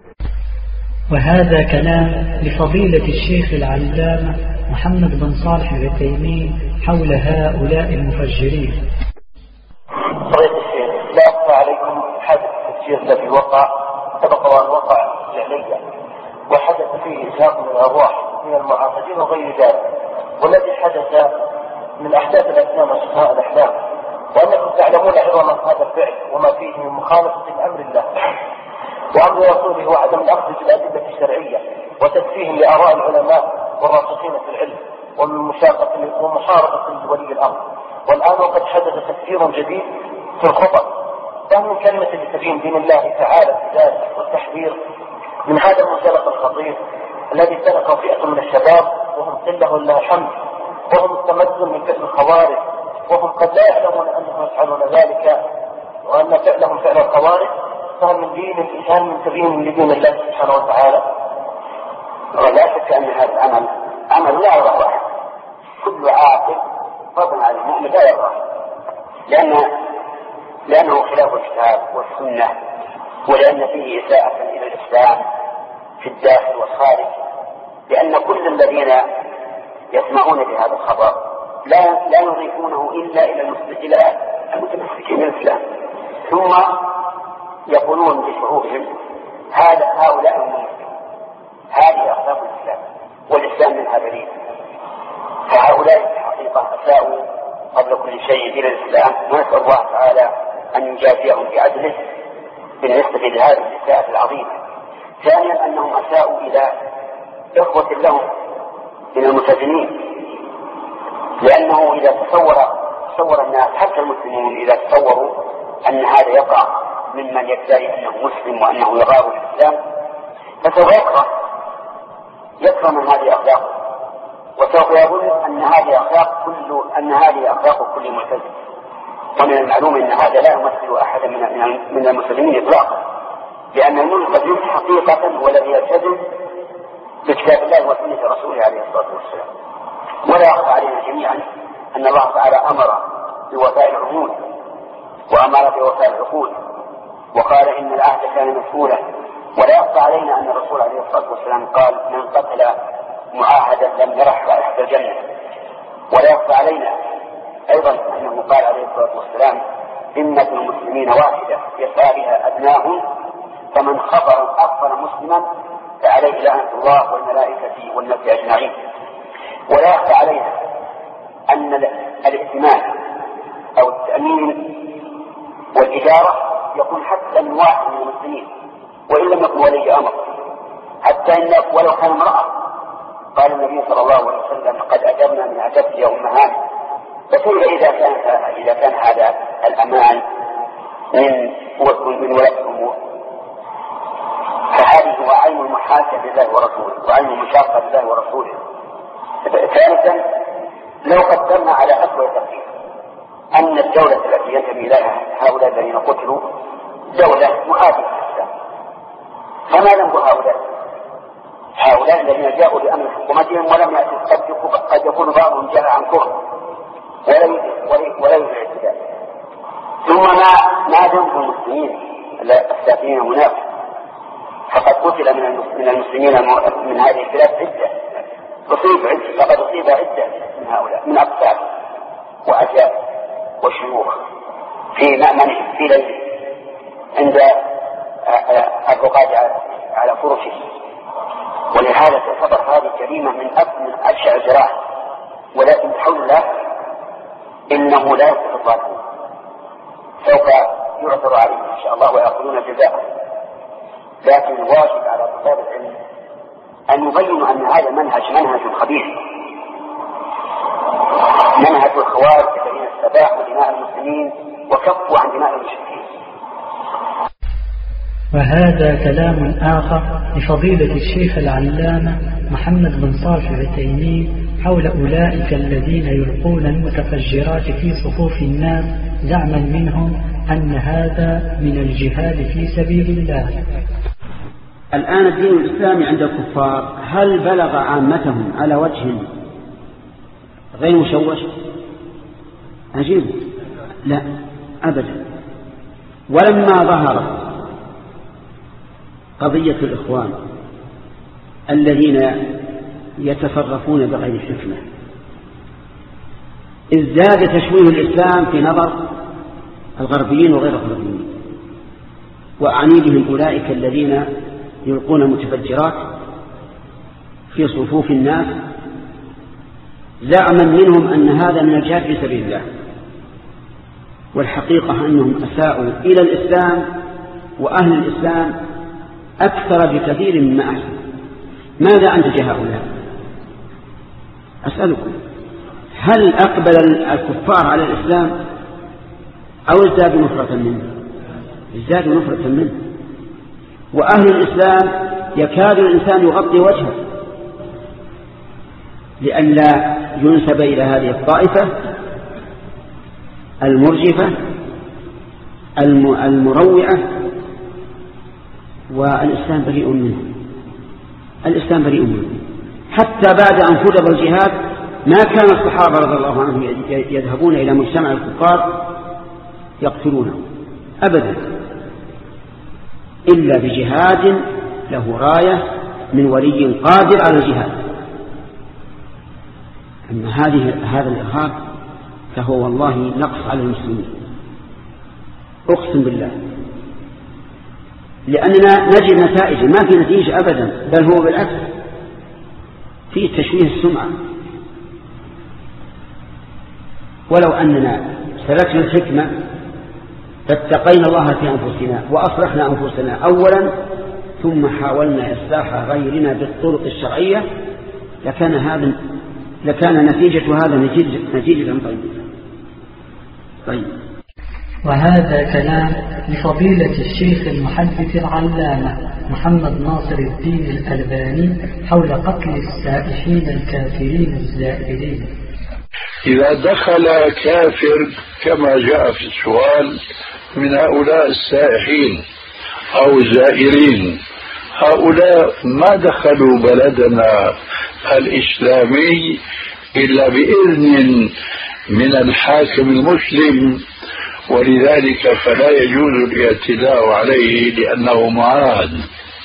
Speaker 1: وهذا كلام لفضيلة الشيخ العلامة محمد بن صالح العثيمين حول هؤلاء المفجرين.
Speaker 3: فضيلة الشيخ، لا أخفى عليكم حدث التفجير الذي وقع سبق وأن وقع فعليا، وحدث فيه إسهاق من الأرواح من المعاقدين وغير ذلك، والذي حدث من أحداث الأسنان وشفاء الأحلام، وأنكم تعلمون عظم هذا الفعل وما فيه من مخالفة لأمر الله وأمر رسوله وعدم الأخذ بالأدلة الشرعية وتسفيه لآراء العلماء والراسخين في العلم ومن ومحاربة ولي الأمر. والآن وقد حدث تفسير جديد في الخطب، فهم من كلمة لتبيين دين الله تعالى في ذلك والتحذير من هذا المنزلق الخطير الذي سلكه فئة من الشباب وهم قلة ولله الحمد، وهم مستمد من فعل الخوارج، وهم قد لا يعلمون أنهم يفعلون ذلك وأن فعلهم فعل الخوارج. فهم من دين الإنسان من تبيين لدين الله سبحانه وتعالى.
Speaker 4: ولا شك أن هذا العمل عمل لا يرضى كل عاقل فضلا عن المؤمن لا يرضى، لأنه خلاف الكتاب والسنة، ولأن فيه إساءة إلى الإسلام في الداخل والخارج، لأن كل الذين يسمعون بهذا الخبر لا يضيفونه إلا إلى المتمسكين بالإسلام، ثم يقولون بشعورهم هؤلاء المسلمين، هذه أخلاق الإسلام والإسلام منها بريء. فهؤلاء في الحقيقة أساءوا قبل كل شيء إلى الإسلام، ونسأل الله تعالى أن يجازيهم بعدله بالنسبة لهذه الإساءة العظيمة. ثانيا أنهم أساءوا إلى إخوة لهم من المسلمين، لأنه إذا تصور الناس حتى المسلمون إذا تصوروا أن هذا يقع ممن يدعي أنه مسلم وأنه يغار الإسلام فسوف يكره من هذه أخلاقه، وسوف يظن أن هذه أخلاق كل ملتزم. ومن المعلوم أن هذا لا يمثل أحدا من المسلمين إطلاقا، لأن الملتزم حقيقة هو الذي يلتزم بكتاب الله وسنة رسوله عليه الصلاة والسلام. ولا يخفى علينا جميعا أن الله تعالى أمر بوفاء العهود وأمر بوفاء العقود، وقال إن العهد كان مسؤولا. ولا يخفى علينا أن الرسول عليه الصلاة والسلام قال من قتل معاهدا لم يرح رائحة الجنة. ولا يخفى علينا أيضا أنه قال عليه الصلاة والسلام ذمة المسلمين واحدة يسعى بها أدناهم، فمن أخبر مسلما فعليه لعنة الله والملائكة والناس أجمعين. ولا يخفى علينا أن الائتمان أو التأمين والإدارة يكون حتى من واحد من المسلمين وإن لم يكن ولي أمر، حتى إن ولو كان امرأة. قال النبي صلى الله عليه وسلم قد أجبنا من عجبت يا أمهات فكيف إذا كان هذا الأمان من ولاة الأمور؟ فهذه هو عين المحاسبة لله ورسوله وعين المشاقة لله ورسوله. ثالثا، لو قدرنا على أسوأ تقدير أن الدولة التي ينتمي إليها هؤلاء الذين قتلوا دولة مؤاخذة للإسلام، فما ذنب هؤلاء الذين جاءوا بأمر حكومتهم ولم يأتوا؟ قد يكون بعضهم جاء عن كفر ولا يدري ذلك. ثم ما ذنب المسلمين الساكنين هناك؟ فقد قتل من المسلمين من هذه البلاد عدة، فقد أصيب عدة من هؤلاء من أطفال وأجيال وشيوخ في مأمنهم في ليل عند الرقاد على فرشه. ولهذا تعتبر هذه جريمة من أبشع الجرائم، ولكن بحول الله إنه لا يصح الظالمين، سوف يعثر عليهم إن شاء الله ويأخذون جزاءهم. لكن الواجب على طلاب العلم أن يبينوا أن هذا منهج خبيث، منهج الخوارج الذين استباحوا دماء المسلمين وكفوا عن دماء المشركين.
Speaker 1: وهذا كلام آخر لفضيلة الشيخ العلامة محمد بن صالح العثيمين حول أولئك الذين يلقون المتفجرات في صفوف الناس زعما منهم أن هذا من الجهاد في سبيل الله.
Speaker 5: الآن الدين الإسلامي عند الكفار هل بلغ عامتهم على وجه غير مشوش؟ عجيب، لا أبدا. ولما ظهرت قضية الإخوان الذين يتصرفون بغير حكمة ازداد تشويه الإسلام في نظر الغربيين وغير الغربيين، وأعني بهم أولئك الذين يلقون متفجرات في صفوف الناس زعما منهم أن هذا من الجهاد في سبيل الله، والحقيقة أنهم أساءوا إلى الإسلام وأهل الإسلام أكثر بكثير مما أحسن. ماذا أنتج هؤلاء؟ أسألكم، هل أقبل الكفار على الإسلام أو ازدادوا نفرة منه؟ ازدادوا نفرة منه. وأهل الإسلام يكاد الإنسان يغطي وجهه لئلا ينسب إلى هذه الطائفة المرجفة المروعة، والإسلام بريء منه. الإسلام بريء منه. حتى بعد أن فرض الجهاد ما كان الصحابة رضي الله عنهم يذهبون إلى مجتمع الكفار يقتلونه أبدا، إلا بجهاد له راية من ولي قادر على الجهاد. أما هذا الإرهاب فهو والله نقص على المسلمين، أقسم بالله، لأننا نجد نتائج ما في نتيجة أبدا، بل هو بالعكس في تشويه السمعة. ولو أننا سلكنا الحكمة فاتقينا الله في أنفسنا وأصلحنا أنفسنا أولا ثم حاولنا إصلاح غيرنا بالطرق الشرعية لكان نتيجة هذا نتيجة طيب.
Speaker 1: وهذا كلام لفضيلة الشيخ المحدث العلامة محمد ناصر الدين الألباني حول قتل السائحين الكافرين الزائرين.
Speaker 6: إذا دخل كافر كما جاء في السؤال من هؤلاء السائحين أو الزائرين، هؤلاء ما دخلوا بلدنا الإسلامي إلا بإذن من الحاكم المسلم، ولذلك فلا يجوز الاعتداء عليه لأنه معاهد.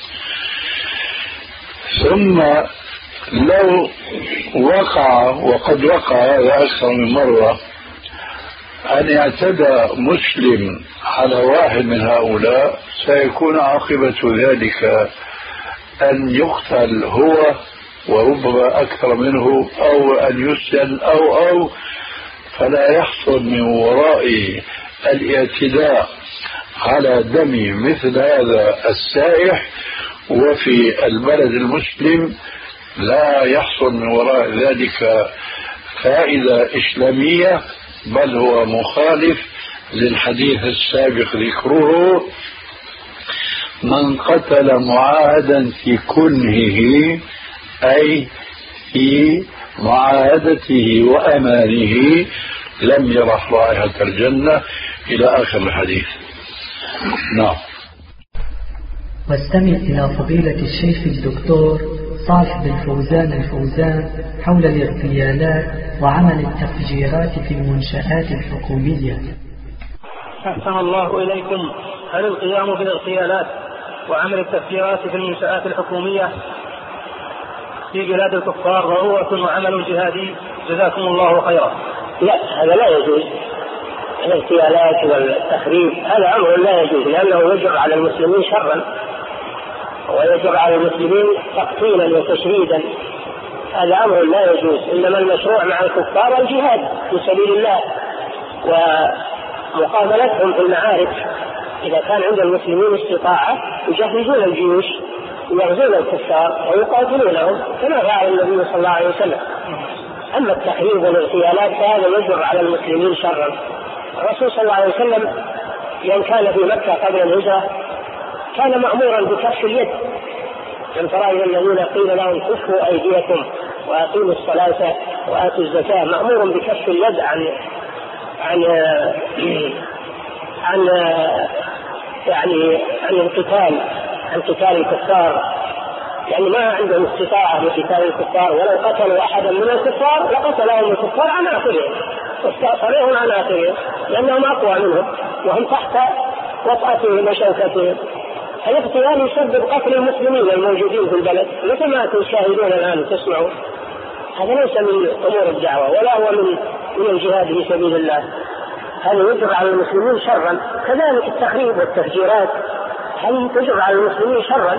Speaker 6: ثم لو وقع، وقد وقع هذا أكثر من مرة، أن يعتدى مسلم على واحد من هؤلاء سيكون عاقبة ذلك أن يقتل هو وربما أكثر منه، أو أن يسجن أو فلا يحصل من وراء الاعتداء على دم مثل هذا السائح وفي البلد المسلم لا يحصل من وراء ذلك فائدة إسلامية، بل هو مخالف للحديث السابق ذكره: من قتل معاهدا في كنهه، أي في معاهدته وأمانه، لم يرح رائحة الجنة، إلى آخر الحديث. نعم.
Speaker 1: واستمع إلى فضيلة الشيخ الدكتور صالح بن فوزان الفوزان حول الاغتيالات وعمل التفجيرات في المنشآت الحكومية.
Speaker 7: أحسن الله إليكم. هل القيام بالاغتيالات وعمل التفجيرات في المنشآت الحكومية في بلاد الكفار ضرورة وعمل جهادي؟ جزاكم الله خيرا.
Speaker 20: لا، هذا لا يجوز. الاغتيالات والتخريب هذا أمر لا يجوز، لأنه يجر على المسلمين شرا، ويجر على المسلمين تقتيلا وتشريدا. هذا أمر لا يجوز. إنما المشروع مع الكفار الجهاد في سبيل الله ومقابلتهم في المعارك. إذا كان عند المسلمين استطاعة يجهزون الجيوش ويغزون الكفار ويقاتلونهم كما فعل النبي صلى الله عليه وسلم. أما التخريب والاغتيالات فهذا يجر على المسلمين شرا. الرسول صلى الله عليه وسلم يوم كان في مكة قبل الهجرة كان مأمورا بكف اليد. لم ترى الذين قيل لهم كفوا أيديكم وأقيموا الصلاة وآتوا الزكاة، مأمور بكف اليد عن القتال، عن قتال الكفار. يعني ما عندهم استطاعة لقتال الكفار، ولو قتلوا أحدا من الكفار لقتلهم الكفار عن آخرهم واستأصلوهم عن آخرهم، لأنهم أقوى منهم وهم تحت وطأتهم وشوكتهم. الاغتيال يسبب قتل المسلمين الموجودين في البلد، مثل ما تشاهدون الآن وتسمعون. هذا ليس من أمور الدعوة ولا هو من الجهاد في سبيل الله. هذا يجر على المسلمين شرا. كذلك التخريب والتفجيرات هل تجر على المسلمين شرا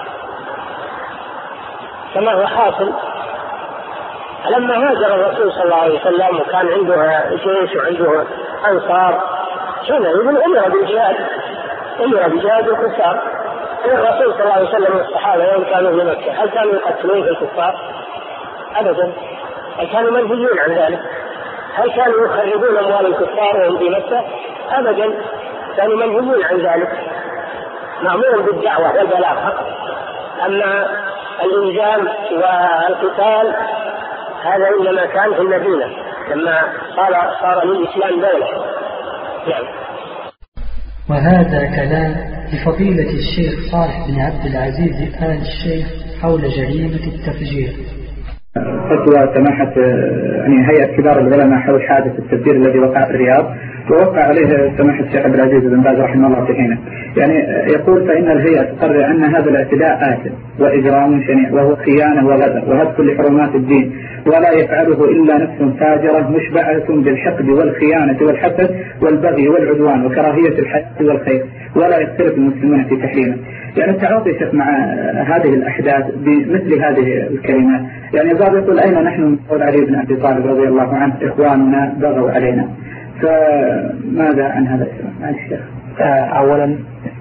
Speaker 20: كما هو حاصل؟ لما هاجر الرسول صلى الله عليه وسلم وكان عنده جيش وعنده أنصار، حينئذ أمر بالجهاد، أمر بجهاد الكفار. الرسول صلى الله عليه وسلم والصحابة يوم كانوا في مكة هل كانوا يقتلون في الكفار؟ أبدا. هل كانوا منهيون عن ذلك؟ هل كانوا يخربون أموال الكفار وهم في مكة؟ أبدا، كانوا منهيون عن ذلك، مأمور بالدعوة والبلاغ فقط. أما الإلزام والقتال هذا إنما كان في المدينة لما صار للإسلام دولة. يعني.
Speaker 1: وهذا كلام لفضيلة الشيخ صالح بن عبد العزيز آل الشيخ حول جريمة التفجير.
Speaker 8: فتوى سماحة هيئة كبار العلماء حول حادث التفجير الذي وقع في الرياض، ووقع عليه سماحة الشيخ عبد العزيز بن باز رحمه الله في حينه. يعني يقول: فإن الهيئة تقرر أن هذا الاعتداء آثم وإجرام شنيع وهو خيانة وغدر وهتك لحرمات الدين، ولا يفعله إلا نفس فاجرة مشبعة بالحقد والخيانة والحسد والبغي والعدوان وكراهية الحياة والخير، ولا يختلف المسلمون في تحريمه. يعني التعاطي شيخ مع هذه الأحداث بمثل هذه الكلمات. يعني البعض يقول: أين نحن من قول علي بن أبي طالب رضي الله عنه: إخواننا بغوا علينا. فماذا عن هذا الكلام الشيخ؟
Speaker 9: أولا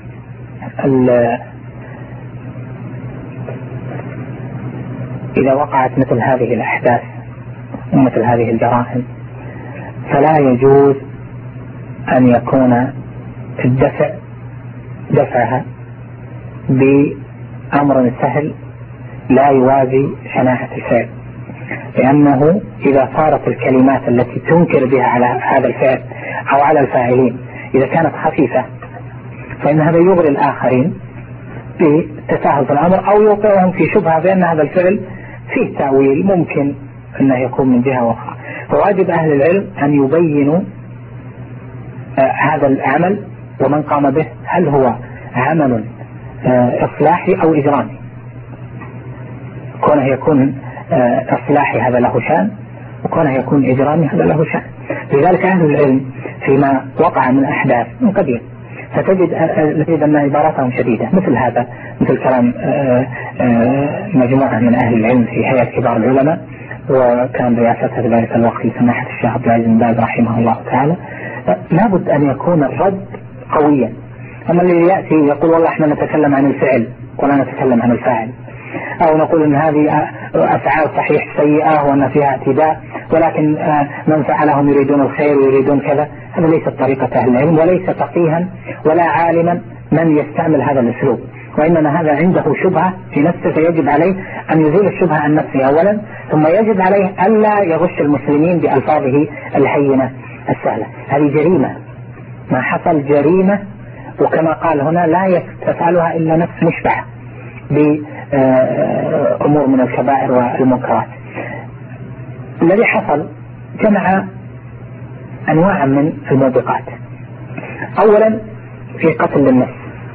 Speaker 9: إذا وقعت مثل هذه الأحداث ومثل هذه الجرائم فلا يجوز أن يكون دفعها بأمر سهل لا يوازي شناعة الفعل، لأنه إذا صارت الكلمات التي تنكر بها على هذا الفعل أو على الفاعلين إذا كانت خفيفة فإن هذا يغري الآخرين بتساهل في الأمر أو يوقعهم في شبهة بأن هذا الفعل فيه تأويل ممكن أنه يكون من جهة أخرى. فواجب أهل العلم أن يبينوا هذا العمل ومن قام به هل هو عمل إصلاحي أو إجرامي. كونه يكون إصلاحي هذا له شأن، وكونه يكون إجرامي هذا له شأن. لذلك أهل العلم فيما وقع من أحداث من قديم فتجد أن عباراتهم شديدة مثل هذا، مثل كلام مجموعة من أهل العلم في هيئة كبار العلماء، وكان رئاستها في ذلك الوقت لسماحة الشيخ عبد العزيز بن باز رحمه الله تعالى. لابد أن يكون الرد قويا. أما اللي يأتي يقول والله احنا نتكلم عن الفعل ولا نتكلم عن الفاعل، أو نقول أن هذه أفعال صحيح سيئة وأن فيها اعتداء ولكن من فعلهم يريدون الخير ويريدون كذا. هذا ليست طريقة أهل العلم، وليس فقيها ولا عالما من يستعمل هذا الأسلوب، وإنما هذا عنده شبهة في نفسه، فيجب عليه أن يزيل الشبهة عن نفسه أولا، ثم يجب عليه ألا يغش المسلمين بألفاظه الهينة السهلة. هذه جريمة، ما حصل جريمة، وكما قال هنا لا تفعلها إلا نفس مشبعة بأمور من الكبائر والمنكرات. الذي حصل جمع أنواع من الموبقات. أولا في قتل النفس،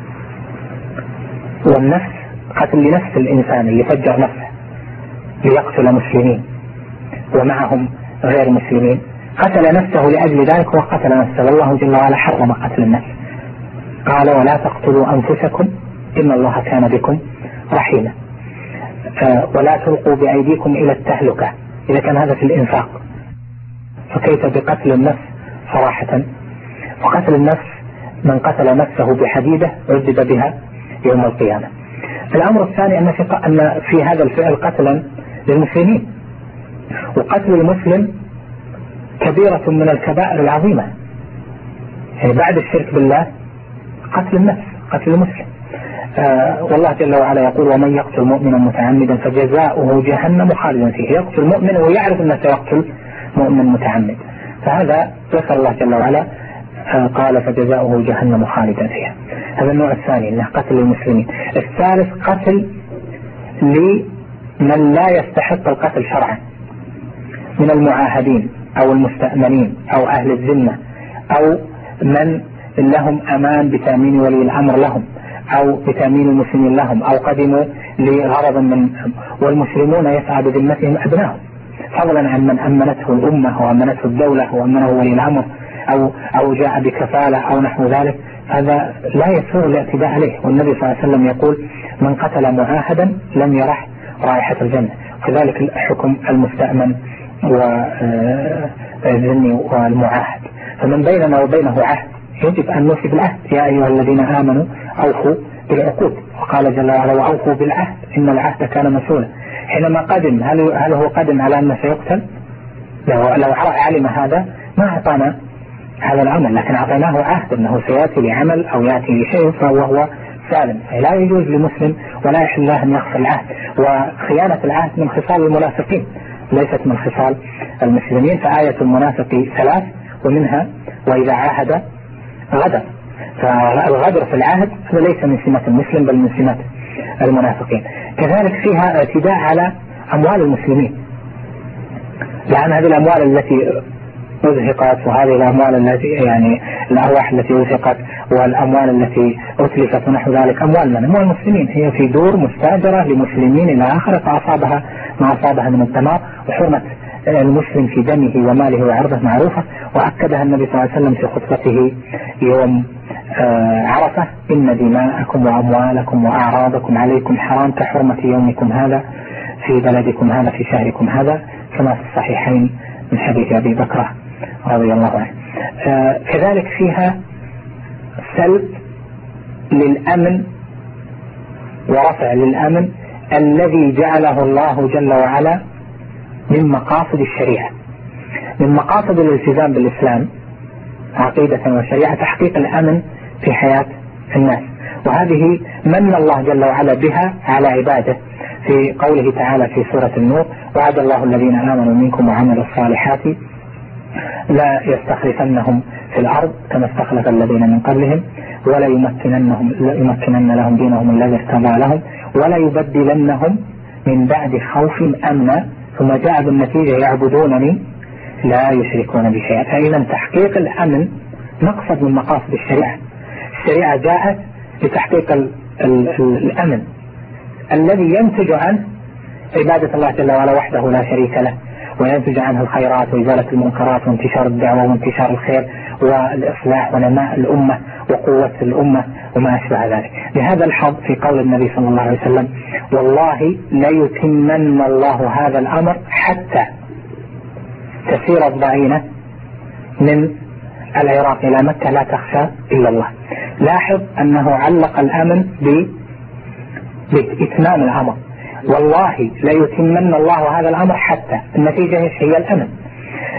Speaker 9: والنفس قتل لنفس الإنسان اللي فجر نفسه ليقتل مسلمين ومعهم غير مسلمين، قتل نفسه لأجل ذلك وقتل نفسه، والله جل وعلا حرم قتل النفس، قال ولا تقتلوا أنفسكم إن الله كان بكم رحيما، ولا تلقوا بأيديكم إلى التهلكة. إذا كان هذا في الإنفاق، فكيف بقتل النفس صراحة؟ وقتل النفس من قتل نفسه بحديدة عذب بها يوم القيامة. الأمر الثاني أن في هذا الفعل قتلا للمسلمين، وقتل المسلم كبيرة من الكبائر العظيمة، يعني بعد الشرك بالله قتل النفس، قتل المسلم. والله جل وعلا يقول ومن يقتل مؤمنا متعمدا فجزاؤه جهنم خالدا فيها. يقتل مؤمنا ويعرف أنه سيقتل مؤمن متعمد، فهذا ذكر الله جل وعلا قال فجزاؤه جهنم خالدا فيها. هذا النوع الثاني، انه قتل المسلمين. الثالث قتل لمن لا يستحق القتل شرعا من المعاهدين أو المستأمنين أو أهل الذمة أو من لهم أمان بتأمين ولي الأمر لهم أو بتأمين المسلمين لهم أو قدموا لغرض من، والمسلمون يسعى بذمتهم أبنائهم، فضلا عن من أمنته الأمة وأمنته الدولة وأمنه ولي الأمر أو جاء بكفالة أو نحو ذلك. هذا لا يسوغ الاعتداء عليه، والنبي صلى الله عليه وسلم يقول من قتل معاهدا لم يرح رائحة الجنة. كذلك حكم المستأمن والذمي والمعاهد، فمن بيننا وبينه عهد يجب أن نوفي بالعهد. يا أيها الذين آمنوا أوفوا بالعقود، وقال جل وعلا وأوفوا بالعهد إن العهد كان مسؤولا. حينما قدم هل هو قدم على أنه سيقتل؟ لو علم هذا ما أعطانا هذا الأمر، لكن أعطيناه عهد أنه سيأتي لعمل أو يأتي لشيء فهو سالم. فلا يجوز لمسلم ولا يحل له أن يخفي العهد، وخيانة العهد من خصال المنافقين ليست من خصال المسلمين. فآية المنافق 3 ومنها وإذا عاهد غدر، فالغدر في العهد هذا ليس من سمة المسلم بل من سمة المنافقين. كذلك فيها اعتداء على أموال المسلمين، لأن هذه الأموال التي أزهقت وهذه الأموال التي يعني الأرواح التي أزهقت والأموال التي أتلفت ونحو ذلك أموال من؟ أموال المسلمين، هي في دور مستأجرة لمسلمين إلى آخر، فأصابها ما أصابها من الدمار. وحرمة المسلم في دمه وماله وعرضه معروفة، وأكدها النبي صلى الله عليه وسلم في خطبته يوم عرفة إن دماءكم وأموالكم وأعراضكم عليكم حرام كحرمة يومكم هذا في بلدكم هذا في شهركم هذا، كما في الصحيحين من حديث أبي بكر رضي الله عنه. كذلك فيها سلب للأمن ورفع للأمن الذي جعله الله جل وعلا من مقاصد الشريعة. من مقاصد الالتزام بالإسلام عقيدة وشريعة تحقيق الأمن في حياة الناس، وهذه من الله جل وعلا بها على عباده في قوله تعالى في سورة النور وعد الله الذين آمنوا منكم وعملوا الصالحات لا يستخلفنهم في الأرض كما استخلف الذين من قبلهم ولا يمكنن لهم دينهم الذي ارتضى لهم ولا يبدلنهم من بعد خوف أمنا ثم جاء بالنتيجة يعبدونني لا يشركون بشيئا. فإذا تحقيق الأمن مقصد من مقاصد الشريعة. الشريعة جاءت لتحقيق الأمن الذي ينتج عنه عبادة الله جل وعلا وحده لا شريك له، وينتج عنه الخيرات وإزالة المنكرات وانتشار الدعوة وانتشار الخير والإصلاح ونماء الأمة وقوة الأمة وما أشبه ذلك. لهذا الحظ في قول النبي صلى الله عليه وسلم والله ليتمن الله هذا الأمر حتى تسير الضعينة من العراق إلى مكة لا تخشى إلا الله. لاحظ أنه علق الأمن بإتمام الأمر، والله ليتمن الله هذا الأمر حتى النتيجة هي الأمن.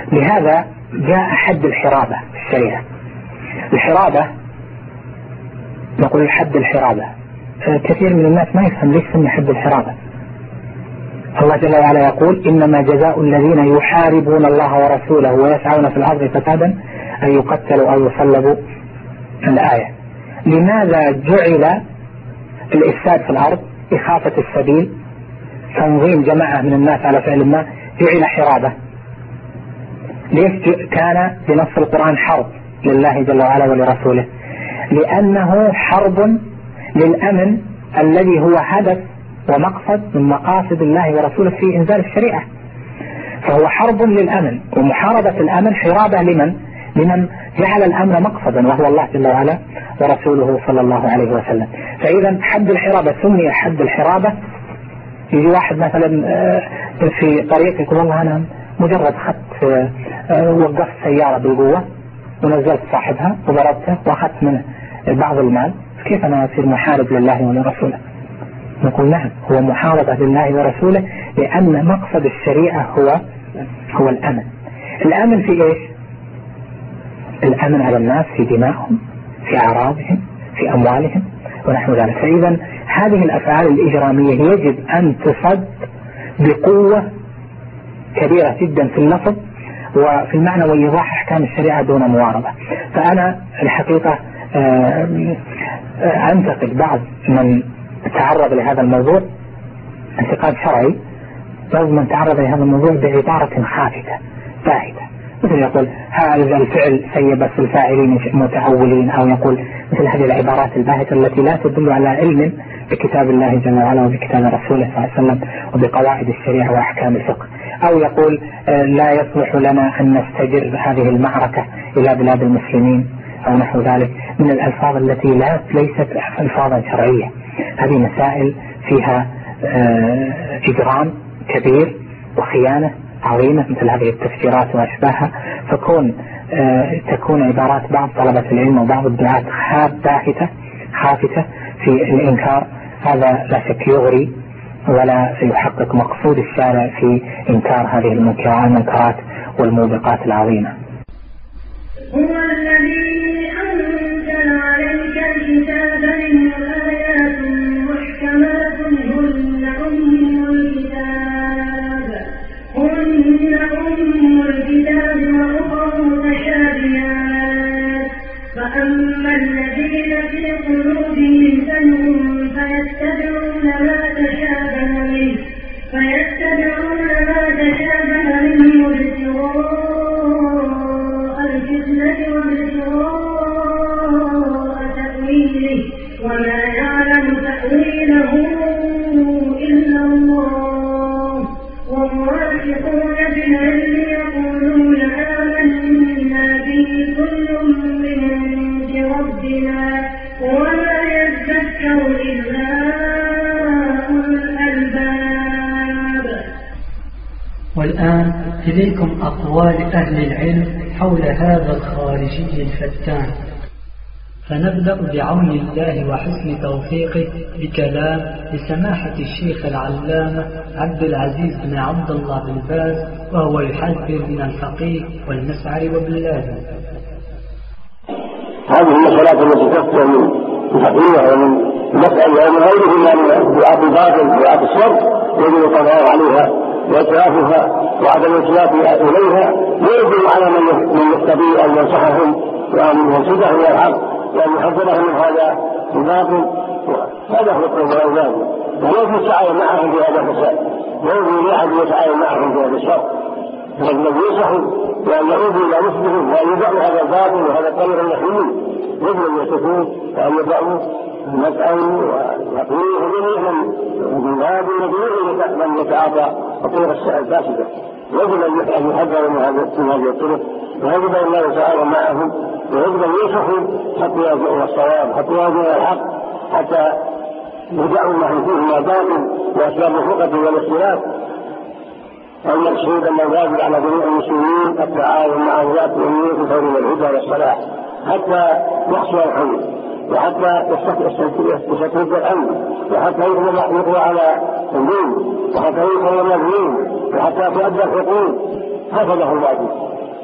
Speaker 9: لهذا جاء حد الحرابة في الشريعة. الحرابة نقول حد الحرابة، كثير من الناس ما يفهم ليش سمي حد الحرابة. الله جل وعلا يقول إنما جزاء الذين يحاربون الله ورسوله ويسعون في الأرض فسادا أن يقتلوا أو يصلبوا. الآية لماذا جعل الإفساد في الأرض إخافة السبيل تنظيم جماعة من الناس على فعل ما جعل حرابة؟ ليش كان بنص القرآن حرب لله جل وعلا ولرسوله؟ لأنه حرب للأمن الذي هو هدف ومقصد من مقاصد الله ورسوله في إنزال الشريعة. فهو حرب للأمن، ومحاربة الأمن حرابة لمن جعل الأمن مقصدا وهو الله جل وعلا ورسوله صلى الله عليه وسلم. فإذا حد الحرابة سمي حد الحرابة. يجي واحد مثلا في طريق يقول والله أنا مجرد خدت وقفت سيارة بالقوة ونزلت صاحبها وضربته وأخذت منه بعض المال، كيف أنا أصير محارب لله ولرسوله؟ نقول نعم، هو محاربة لله ورسوله لأن مقصد الشريعة هو الأمن. الأمن في إيش؟ الأمن على الناس في دمائهم، في أعراضهم، في أموالهم ونحو ذلك. فإذا هذه الأفعال الإجرامية يجب أن تصد بقوة كبيرة جدا في اللفظ وفي المعنى وإيضاح أحكام الشريعة دون مواربة. فأنا الحقيقة أنتقد بعض من تعرض لهذا الموضوع انتقاد شرعي، بعض من تعرض لهذا الموضوع بعبارة خافتة باهتة، مثل يقول هذا الفعل سيء بس الفاعلين متأولين، أو يقول مثل هذه العبارات الباهتة التي لا تدل على علم بكتاب الله جل وعلا وبكتاب رسوله صلى الله عليه وسلم وبقواعد الشريعة وأحكام الفقه، أو يقول لا يصلح لنا أن نستجر هذه المعركة إلى بلاد المسلمين أو نحو ذلك من الألفاظ التي ليست ألفاظا شرعية. هذه مسائل فيها إجرام كبير وخيانة عظيمة مثل هذه التفسيرات وأشباهها، تكون عبارات بعض طلبة العلم وبعض الدعاة خافتة في الإنكار. هذا لا شك يغري ولا يحقق مقصود الشارع في إنكار هذه المنكرات والموبقات العظيمة.
Speaker 10: هو الذي أنزل عليك الكتاب منه آيات محكمات هن أم الكتاب وأخر متشابهات، فأما الذين في قلوبهم زيغ فيتبعون ما تشابه منه ابتغاء الفتنة وابتغاء تأويله وما يعلم تأويله إلا الله، والراسخون في العلم يقولون آمنا به كل من عند ربنا وما يذكر إلا أولو الألباب.
Speaker 1: والآن إليكم أقوال أهل العلم حول هذا الخارجي الفتان، فنبدأ بعون الله وحسن توفيقه بكلام لسماحة الشيخ العلامة عبد العزيز بن عبد الله بن باز، وهو يحذر من الفقيه والمسعر وابن لازم.
Speaker 11: هذه المسألة التي تفتح من الفقيه ومن مسألة ومن غيرهما من دعاة الباطل دعاة الشر يجب القضاء عليها وإتلافها وعدم الإتلاف إليها، ويجب على من يستطيع أن ينصحهم وأن ينصحهم إلى الحق وأن يحذرهم من هذا الباطل. هذا هو الأولاد، ويجب السعي معهم في هذا الفساد، ويجب لأحد يسعى معهم في هذا الشر، فالذي ينصحوا وأن يعودوا إلى رشدهم وأن يدعوا هذا الباطل وهذا الطريق المحمول، يجب أن يتقون وأن يدعوا المسألة ويقولوا جميعا من هذه الذين من يتعاطى الطرق الفاسدة، يجب أن يحذروا من هذه الطرق، ويجب أن لا يتعاون معهم، ويجب أن ينصحوا حتى يرجعوا الصواب، حتى يرجعوا الحق، حتى يدعوا ما فيهما باطل وأسباب الفرقة والاختلاف. المقصود أن الواجب على جميع المسلمين التعاون مع ولاة الأمور في خير الهدى والصلاح حتى يحصل الحل، وحتى يستتب الأمن، وحتى يقضى على الدين، وحتى يقضى المظلوم، وحتى تؤدى الحقوق. هكذا هو الواجب.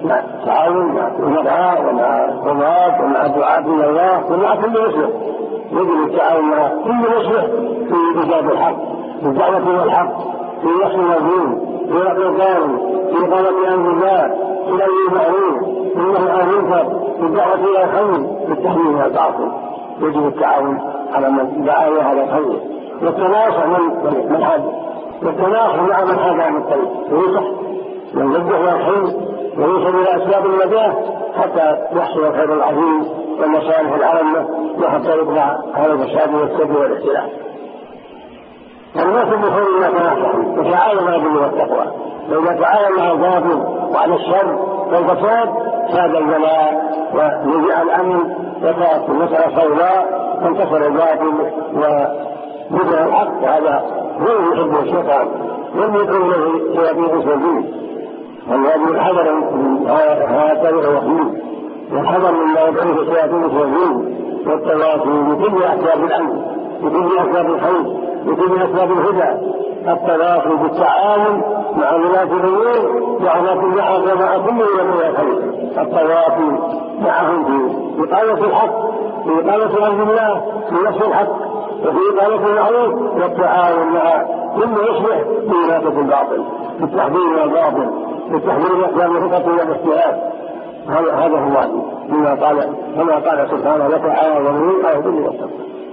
Speaker 11: مع التعاون مع الأمراء ومع القضاة ومع الدعاة إلى الله ومع كل مسلم. يجب التعاون مع كل مسلم في إيجاد الحق، في الدعوة إلى الحق، في نصر المظلوم، في رفع الظالم، في إقامة أمر الله، في الأمر المعروف، في النهي عن المنكر، في الدعوة إلى الخير، في التحليل من الباطل. يجب التعاون على من دعا إلى هذا الخير، والتناصح من حد، والتناصح مع من حد عن الطريق، وينصح من ضده إلى الخير، ويوصل إلى أسباب النجاة حتى يحصل الخير العظيم والمصالح العامة، وحتى يطلع هذا الفساد والسد والاختلاف. الناس بخير ما تناصحوا وتعاونوا على البر والتقوى، وإذا تعاون على الباطل وعلى الشر والفساد ساد البلاء ونزع الأمن وكانت المسألة سوداء وانتصر الباطل ونزع الحق. وهذا هو يحب الشيطان لم يكن له شياطين سجين، والواجب الحذر من هذا الوحيد، والحذر مما يدعوه شياطين سجين، والتواصي بكل أسباب الأمن، بكل أسباب الخير، بكل أسباب الهدى. التواصي بالتعاون مع ولاة الأمور وعلى كل مع كل من الخير، التواصي معهم في إقامة الحق، في إقامة أمر الله، في نصر الحق، وفي إقامة المعروف، والتعاون مع كل يصلح في إماتة الباطل، في التحذير من الباطل، في التحذير من أسباب الخطط والاجتهاد. هذا هو كما قال سبحانه: وتعاونوا على البر والتقوى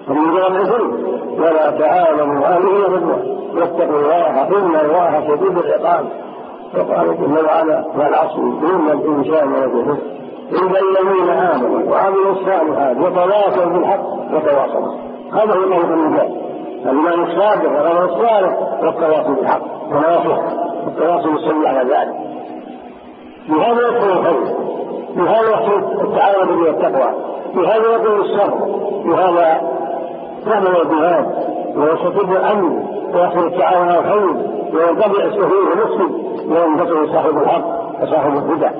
Speaker 11: ولا تعاونوا على الإثم والعدوان واتقوا الله إن الله شديد العقاب. وقال جل وعلا: والعصر إن الإنسان لفي خسر إلا الذين آمنوا وعملوا الصالحات وتواصوا بالحق وتواصوا. هذا هو طريق النجاة، الإيمان الصادق والعمل الصالح والتواصي بالحق والتواصي بالصبر على ذلك. بهذا يكون الخير، بهذا يكون التعاون بالبر والتقوى، بهذا يكون الصبر، بهذا يعمل الجهاد ويستتب الأمن ويحصل التعاون على الخير وينتبع السهول المسلم وينتبع صاحب الحق وصاحب الهدى.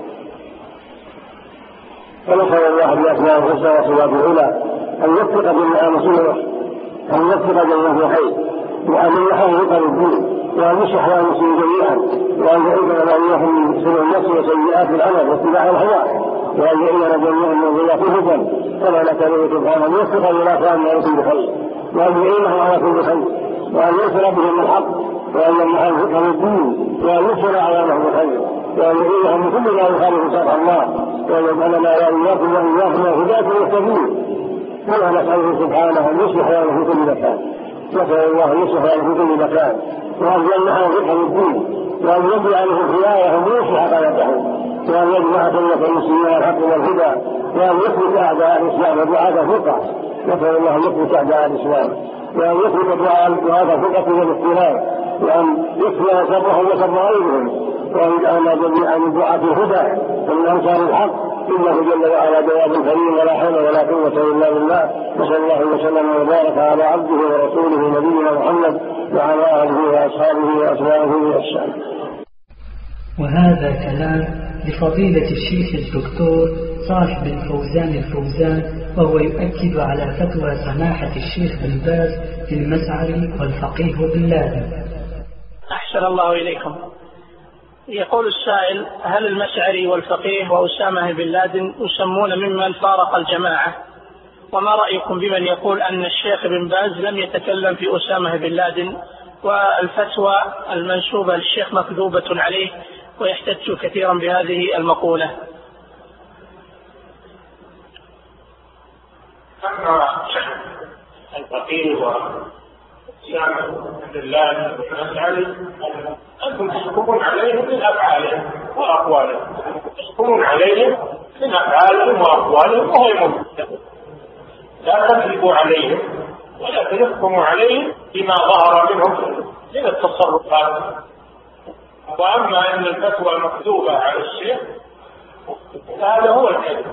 Speaker 11: فنسأل الله بأسماء الحسنى وصفاته العلى أن يوفق جميع مسلمه، أن يوفق جميع الخير، وأن يحقق الدين، وأن يصلح المسلمين جميعا، وأن يعيذنا وإياهم من سوء النفس وسيئات العمل واتباع الهوى، وأن يعيذنا جميعا من ضياف الهدى. كما نسأله سبحانه أن يوفق الولاة من كل خير، وأن يعينهم على كل خير، وأن ينصر بهم الحق، وأن يمنعهم الدين، وأن ينصر أعوانهم الخير، وأن يعينهم من كل ما يخالف شرع الله، وأن يجعلنا وإياكم وإياكم هداة المهتدين. كما نسأله سبحانه أن يصلح لنا في كل مكان، نسأل الله أن يصلح لنا في كل مكان، وأن يمنعهم فقه الدين، وأن يجعل له خيارهم ويصلح قلبهم، وأن يجمع كلمة المسلمين على الحق والهدى، وأن يثبت أعداء الإسلام ودعاة الفقه. نسأل الله أن يثبت أعداء الإسلام، وأن يثبت دعاة الفقه والاختلاف، وأن يكفي شرهم وشر غيرهم، وأن يجعلنا جميعا من دعاة الهدى ومن أنصار الحق. إنه جل وعلا جواب كريم ولا حول ولا قوة إلا بالله. وصلى الله وسلم وبارك على عبده ورسوله نبينا محمد وعلى آله وأصحابه وأتباعه وأصحابه.
Speaker 1: وهذا كلام لفضيلة الشيخ الدكتور صالح بن فوزان الفوزان، وهو يؤكد على فتوى سماحة الشيخ بن باز في المسعري والفقيه بن لادن.
Speaker 7: أحسن الله إليكم. يقول السائل: هل المشعري والفقيه وأسامة بن لادن يسمون ممن فارق الجماعة؟ وما رأيكم بمن يقول أن الشيخ بن باز لم يتكلم في أسامة بن لادن، والفتوى المنسوبة للشيخ مكذوبة عليه، ويحتج كثيرا بهذه المقولة؟
Speaker 12: أما الفقيه وأسامة بن لادن والمشعري أنتم تحكمون عليهم من أفعالهم وأقوالهم، تحكمون عليهم من أفعالهم وأقوالهم، وهو المهم. لا تكذبوا عليهم ولكن احكموا عليهم بما ظهر منهم من التصرفات. وأما أن الفتوى مكذوبة على الشيخ فهذا هو الكذب.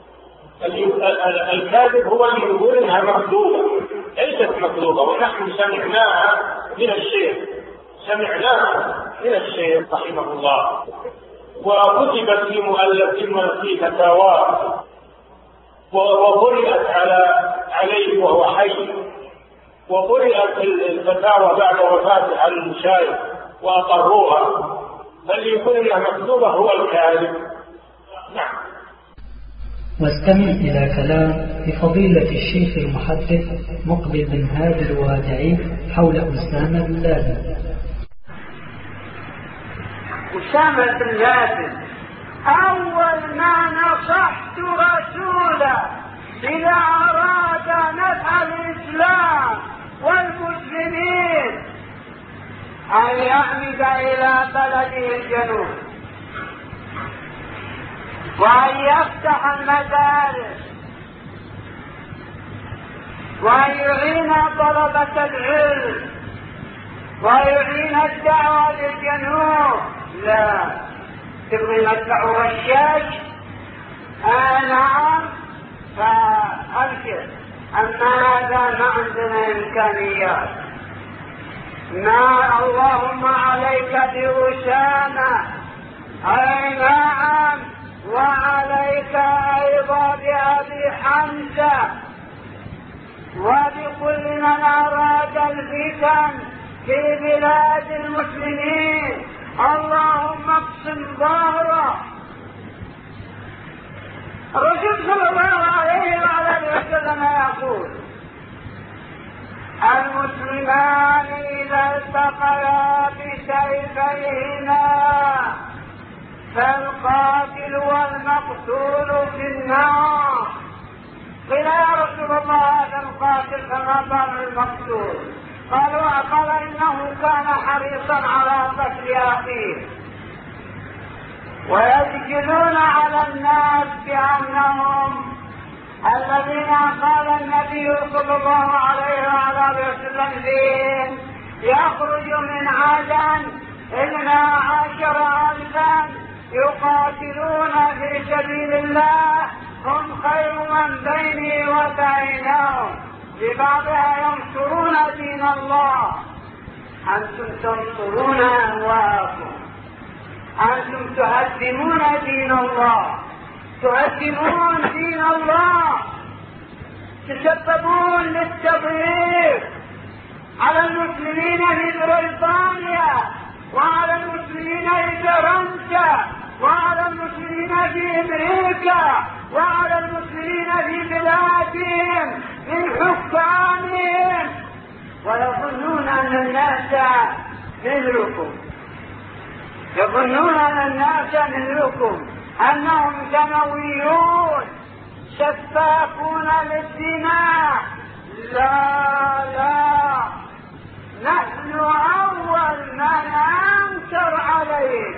Speaker 12: الكاذب هو اللي يقول إنها مكذوبة، ليست مكذوبة، ونحن سمعناها من الشيخ، رحمه الله، وكتبت في مؤلف في فتاواه، وقرأت عليه وهو حي، وقرأت الفتاوى بعد وفاته على المشايخ وأقروها. فاللي يقول إنها مكذوبة هو الكاذب،
Speaker 1: واستمع إلى كلام لفضيلة الشيخ المحدث مقبل بن هادي الوادعي حول أسامة بن لادن.
Speaker 13: أسامة بن لادن أول ما نصحت رسوله إذا أراد نفع الإسلام والمسلمين أن يعمد إلى بلده الجنوب وأن يفتح المدارس وأن يعين طلبة العلم ويعين الدعوة للجنوب. لا تبغي ندفع رشاش؟ نعم فأبشر، أما هذا ما عندنا إمكانيات. ما اللهم عليك بأسامة، أي نعم، وعليك أيضا بأبي حمزة وبكل من أراد الفتن في بلاد المسلمين. اللهم اقسم ظهره. الرسول صلى الله عليه وعلى وسلم يقول: المسلمان إذا التقيا بسيفيهما فالقاتل والمقتول في النار. قيل يا رسول الله هذا القاتل فما بال المقتول؟ قال إنه كان حريصا على قتل أخيه. ويسجلون على الناس بأنهم الذين قال النبي صلى الله عليه وعلى وسلم فيهم: يخرج من عدن 12,000 يقاتلون في سبيل الله هم خير من بيني وبينهم، ببعضها ينصرون دين الله. أنتم تنصرون أهواءكم، أنتم تهدمون دين الله، تهدمون دين الله، تسببون للتضييق على المسلمين في بريطانيا وعلى المسلمين في فرنسا وعلى المسلمين في أمريكا وعلى المسلمين في بلادهم من حكامهم، ويظنون أن الناس مثلكم، يظنون أن الناس مثلكم، أنهم دمويون سفاكون للدماء. لا لا، نحن أول من أنكر عليه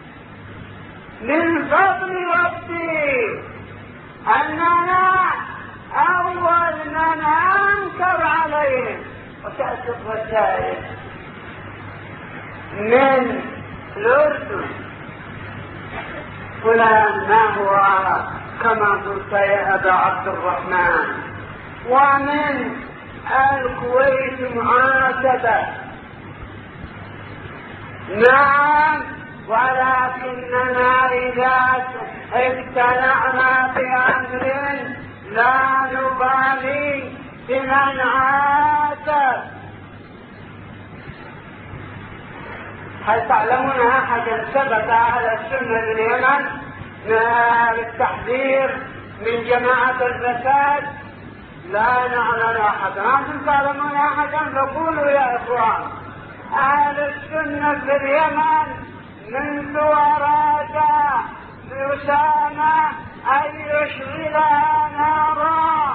Speaker 13: من فضل ربي أننا أول من أنكر عليه. وتأتي الرسائل من الأردن: فلان ما هو كما قلت يا أبا عبد الرحمن، ومن الكويت محاسبة. نعم، ولكننا إذا اقتنعنا بأمر لا نبالي بمن عاتب. هل تعلمون أحدا ثبت على السنة باليمن بالتحذير من جماعة الفساد؟ لا نعلم أحدا. أنتم تعلمون أحدا فقولوا يا إخوان. أهل السنة في اليمن منذ أراد أسامة أن يشغلها نارا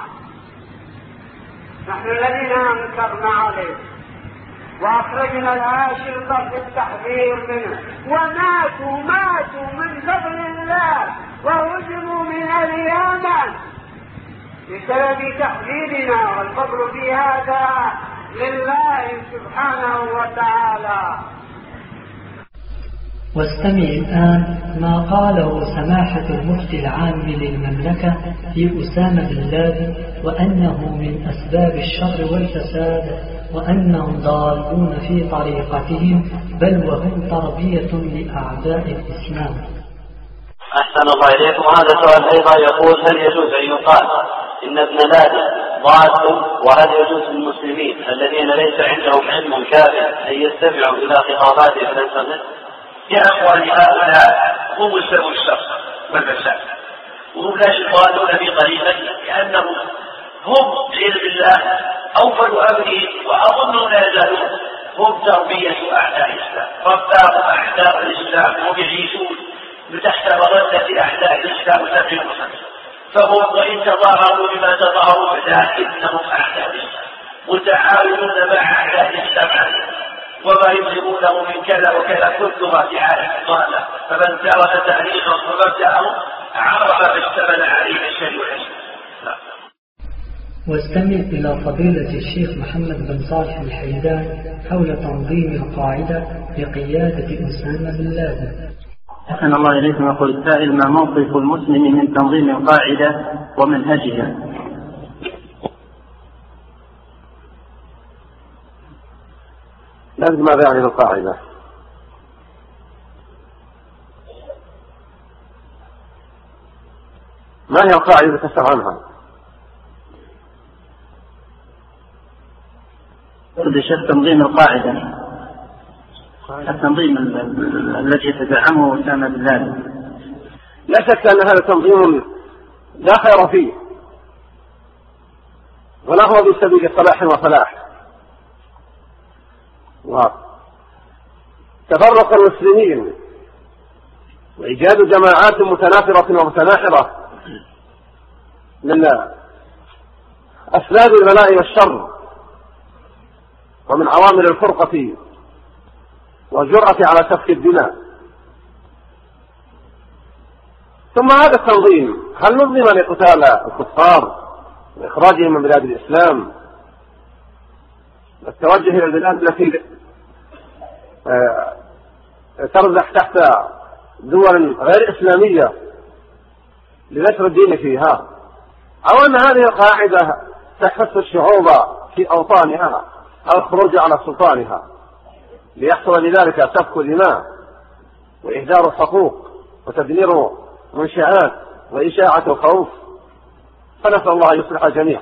Speaker 13: نحن الذين أنكرنا عليه وأخرجنا الأشرطة في التحذير منه، وماتوا من فضل الله وهزموا من اليمن بسبب تحذيرنا، والفضل في هذا لله سبحانه وتعالى.
Speaker 1: واستمع الآن ما قاله سماحة المفتي العام للمملكة في أسامة بن لادن، وأنه من أسباب الشر والفساد، وأنهم ضالون في طريقتهم، بل وهم تربية لأعداء الإسلام.
Speaker 14: أحسن الله إليكم. هذا سؤال أيضا يقول: هل يجوز أن يقال إن ابن لادن ضال، وهل يجوز للمسلمين الذين ليس عندهم علم كافٍ أن يستمعوا إلى خطاباته في الإنترنت؟
Speaker 15: يا أخواني، هؤلاء هم سبب الشر والفساد، وهم لا يقالون بقريبته لأنهم هم بعلم الله أوفل أمره وأظنهم لا يزالون هم تربية أعداء الإسلام، رباهم أعداء الإسلام وهم يعيشون تحت مظلة أعداء الإسلام سبع وخمس، فهم وإن تظاهروا بما تظاهروا لكنهم أعداء الإسلام متعاونون مع أعداء الإسلام عليهم، وما يظهرونه من كذا وكذا كلها في عالم ضالة، فمن درس تاريخهم ومبدأهم عرف ما اشتمل عليه الشر والحسن.
Speaker 1: واستمع إلى فضيلة الشيخ محمد بن صالح الحيدان حول تنظيم القاعدة بقيادة أسامة بن لادن.
Speaker 16: أحسن الله إليكم. يقول السائل: ما موقف المسلم من تنظيم القاعدة ومنهجها؟
Speaker 11: لازم ماذا يعني القاعدة؟ ما هي القاعدة تسأل عنها؟
Speaker 16: يقول الشيخ تنظيم القاعدة، التنظيم الذي يتزعمه أسامة بن لادن.
Speaker 11: لا شك أن هذا تنظيم لا خير فيه ولا هو بسبيل صلاح وفلاح، وتفرق المسلمين وإيجاد جماعات متنافرة ومتناحرة من أسباب البلاء والشر ومن عوامل الفرقة والجرأة على سفك الدماء. ثم هذا التنظيم هل نظم لقتال الكفار وإخراجهم من بلاد الإسلام والتوجه إلى البلاد التي ترزح تحت دول غير إسلامية لنشر الدين فيها، أو أن هذه القاعدة تحث الشعوب في أوطانها أو الخروج على سلطانها ليحصل لذلك سفك دماء وإهدار حقوق وتدمير منشآت وإشاعة خوف، فنسأل الله أن يصلح الجميع.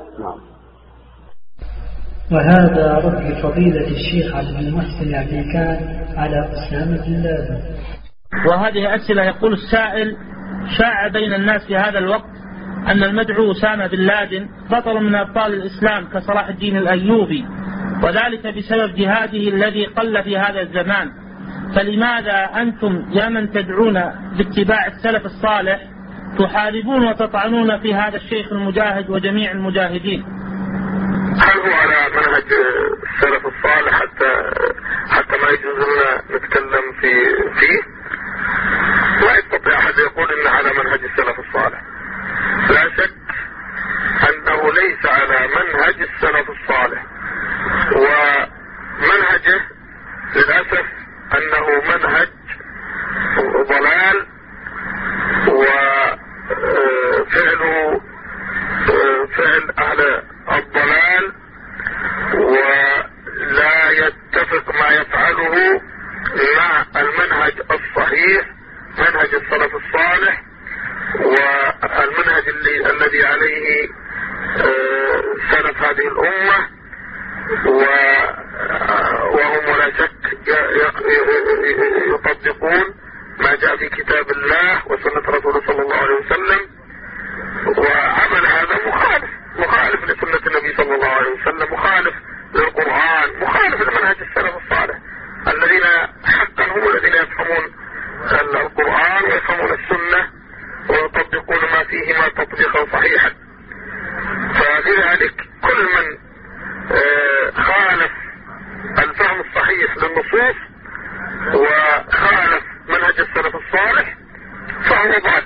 Speaker 1: وهذا رد لفضيلة الشيخ عبد المحسن عبيكان على أسامة بن لادن.
Speaker 7: وهذه أسئلة. يقول السائل: شاع بين الناس في هذا الوقت أن المدعو أسامة بن لادن بطل من أبطال الإسلام كصلاح الدين الأيوبي، وذلك بسبب جهاده الذي قل في هذا الزمان، فلماذا أنتم يا من تدعون باتباع السلف الصالح تحاربون وتطعنون في هذا الشيخ المجاهد وجميع المجاهدين؟
Speaker 17: هل هو على منهج السلف الصالح حتى ما يجوز لنا نتكلم فيه؟ لا يستطيع أحد يقول إنه على منهج السلف الصالح. لا شك أنه ليس على منهج السلف الصالح، ومنهجه للأسف أنه منهج ضلال، وفعل أهل الضلال، ولا يتفق ما يفعله مع المنهج الصحيح منهج السلف الصالح والمنهج الذي عليه سلف هذه الأمة، وهم ولا شك يطبقون ما جاء في كتاب الله وسنة رسوله صلى الله عليه وسلم، وعمل هذا مخالف لسنة النبي صلى الله عليه وسلم، مخالف للقرآن، مخالف لمنهج السلف الصالح الذين حقا هم الذين يفهمون القرآن ويفهمون السنة ويطبقون ما فيهما تطبيقا صحيحا. فلذلك كل من خالف الفهم الصحيح للنصوص وخالف منهج السلف الصالح فهو ضال.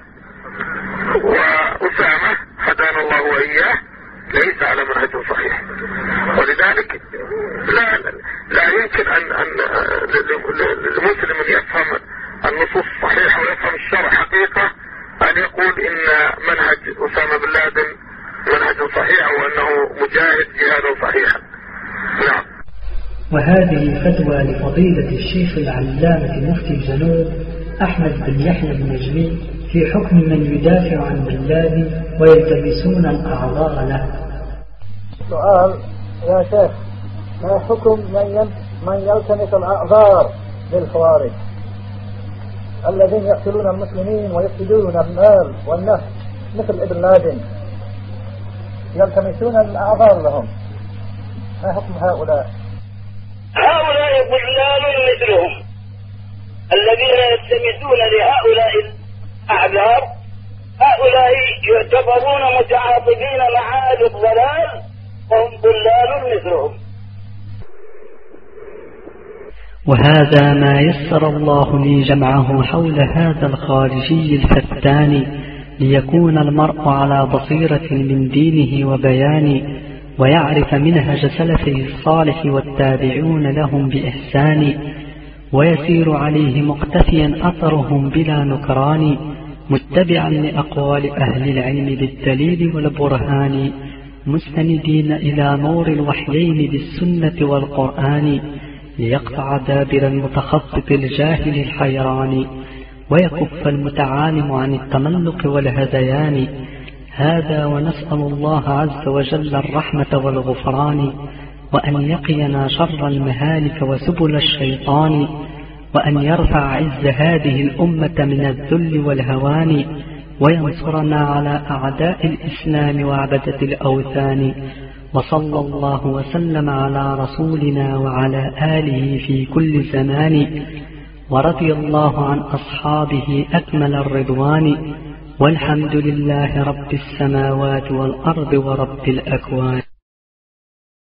Speaker 17: وأسامة هدانا الله وإياه ليس على منهج صحيح، ولذلك لا يمكن أن للمسلم يفهم النصوص الصحيحة ويفهم الشرع حقيقة أن يقول إن منهج أسامة بن لادن منهج صحيح وأنه مجاهد جهادا صحيحا. نعم.
Speaker 1: وهذه فتوى لفضيلة الشيخ العلامة مفتي الجنوب أحمد بن يحيى النجمي في حكم من يدافع عن بن لادن ويلتمسون الأعذار له.
Speaker 18: سؤال: يا شيخ، ما حكم من يلتمس الأعذار للخوارج الذين يقتلون المسلمين ويفسدون المال والنفس مثل ابن لادن يلتمسون الأعذار لهم، ما حكم هؤلاء؟
Speaker 19: هؤلاء ضلال مثلهم الذين يلتمسون لهؤلاء الأعذار، هؤلاء يعتبرون متعاطفين مع أهل الضلال وهم ضلال مثلهم.
Speaker 1: وهذا ما يسر الله لي جمعه حول هذا الخارجي الفتان، ليكون المرء على بصيرة من دينه وبيان، ويعرف منهج سلفه الصالح والتابعون لهم بإحسان، ويسير عليه مقتفيا أثرهم بلا نكران، متبعا لأقوال أهل العلم بالدليل والبرهان، مستندين إلى نور الوحيين بالسنة والقرآن، ليقطع دابر المتخطط الجاهل الحيران، ويكف المتعالم عن التملق والهذيان. هذا ونسأل الله عز وجل الرحمة والغفران، وأن يقينا شر المهالك وسبل الشيطان، وأن يرفع عز هذه الأمة من الذل والهوان، وينصرنا على أعداء الإسلام وعبدة الأوثان. وصلى الله وسلم على رسولنا وعلى آله في كل زمان، ورضي الله عن أصحابه أكمل الرضوان، والحمد لله رب السماوات والأرض ورب الأكوان.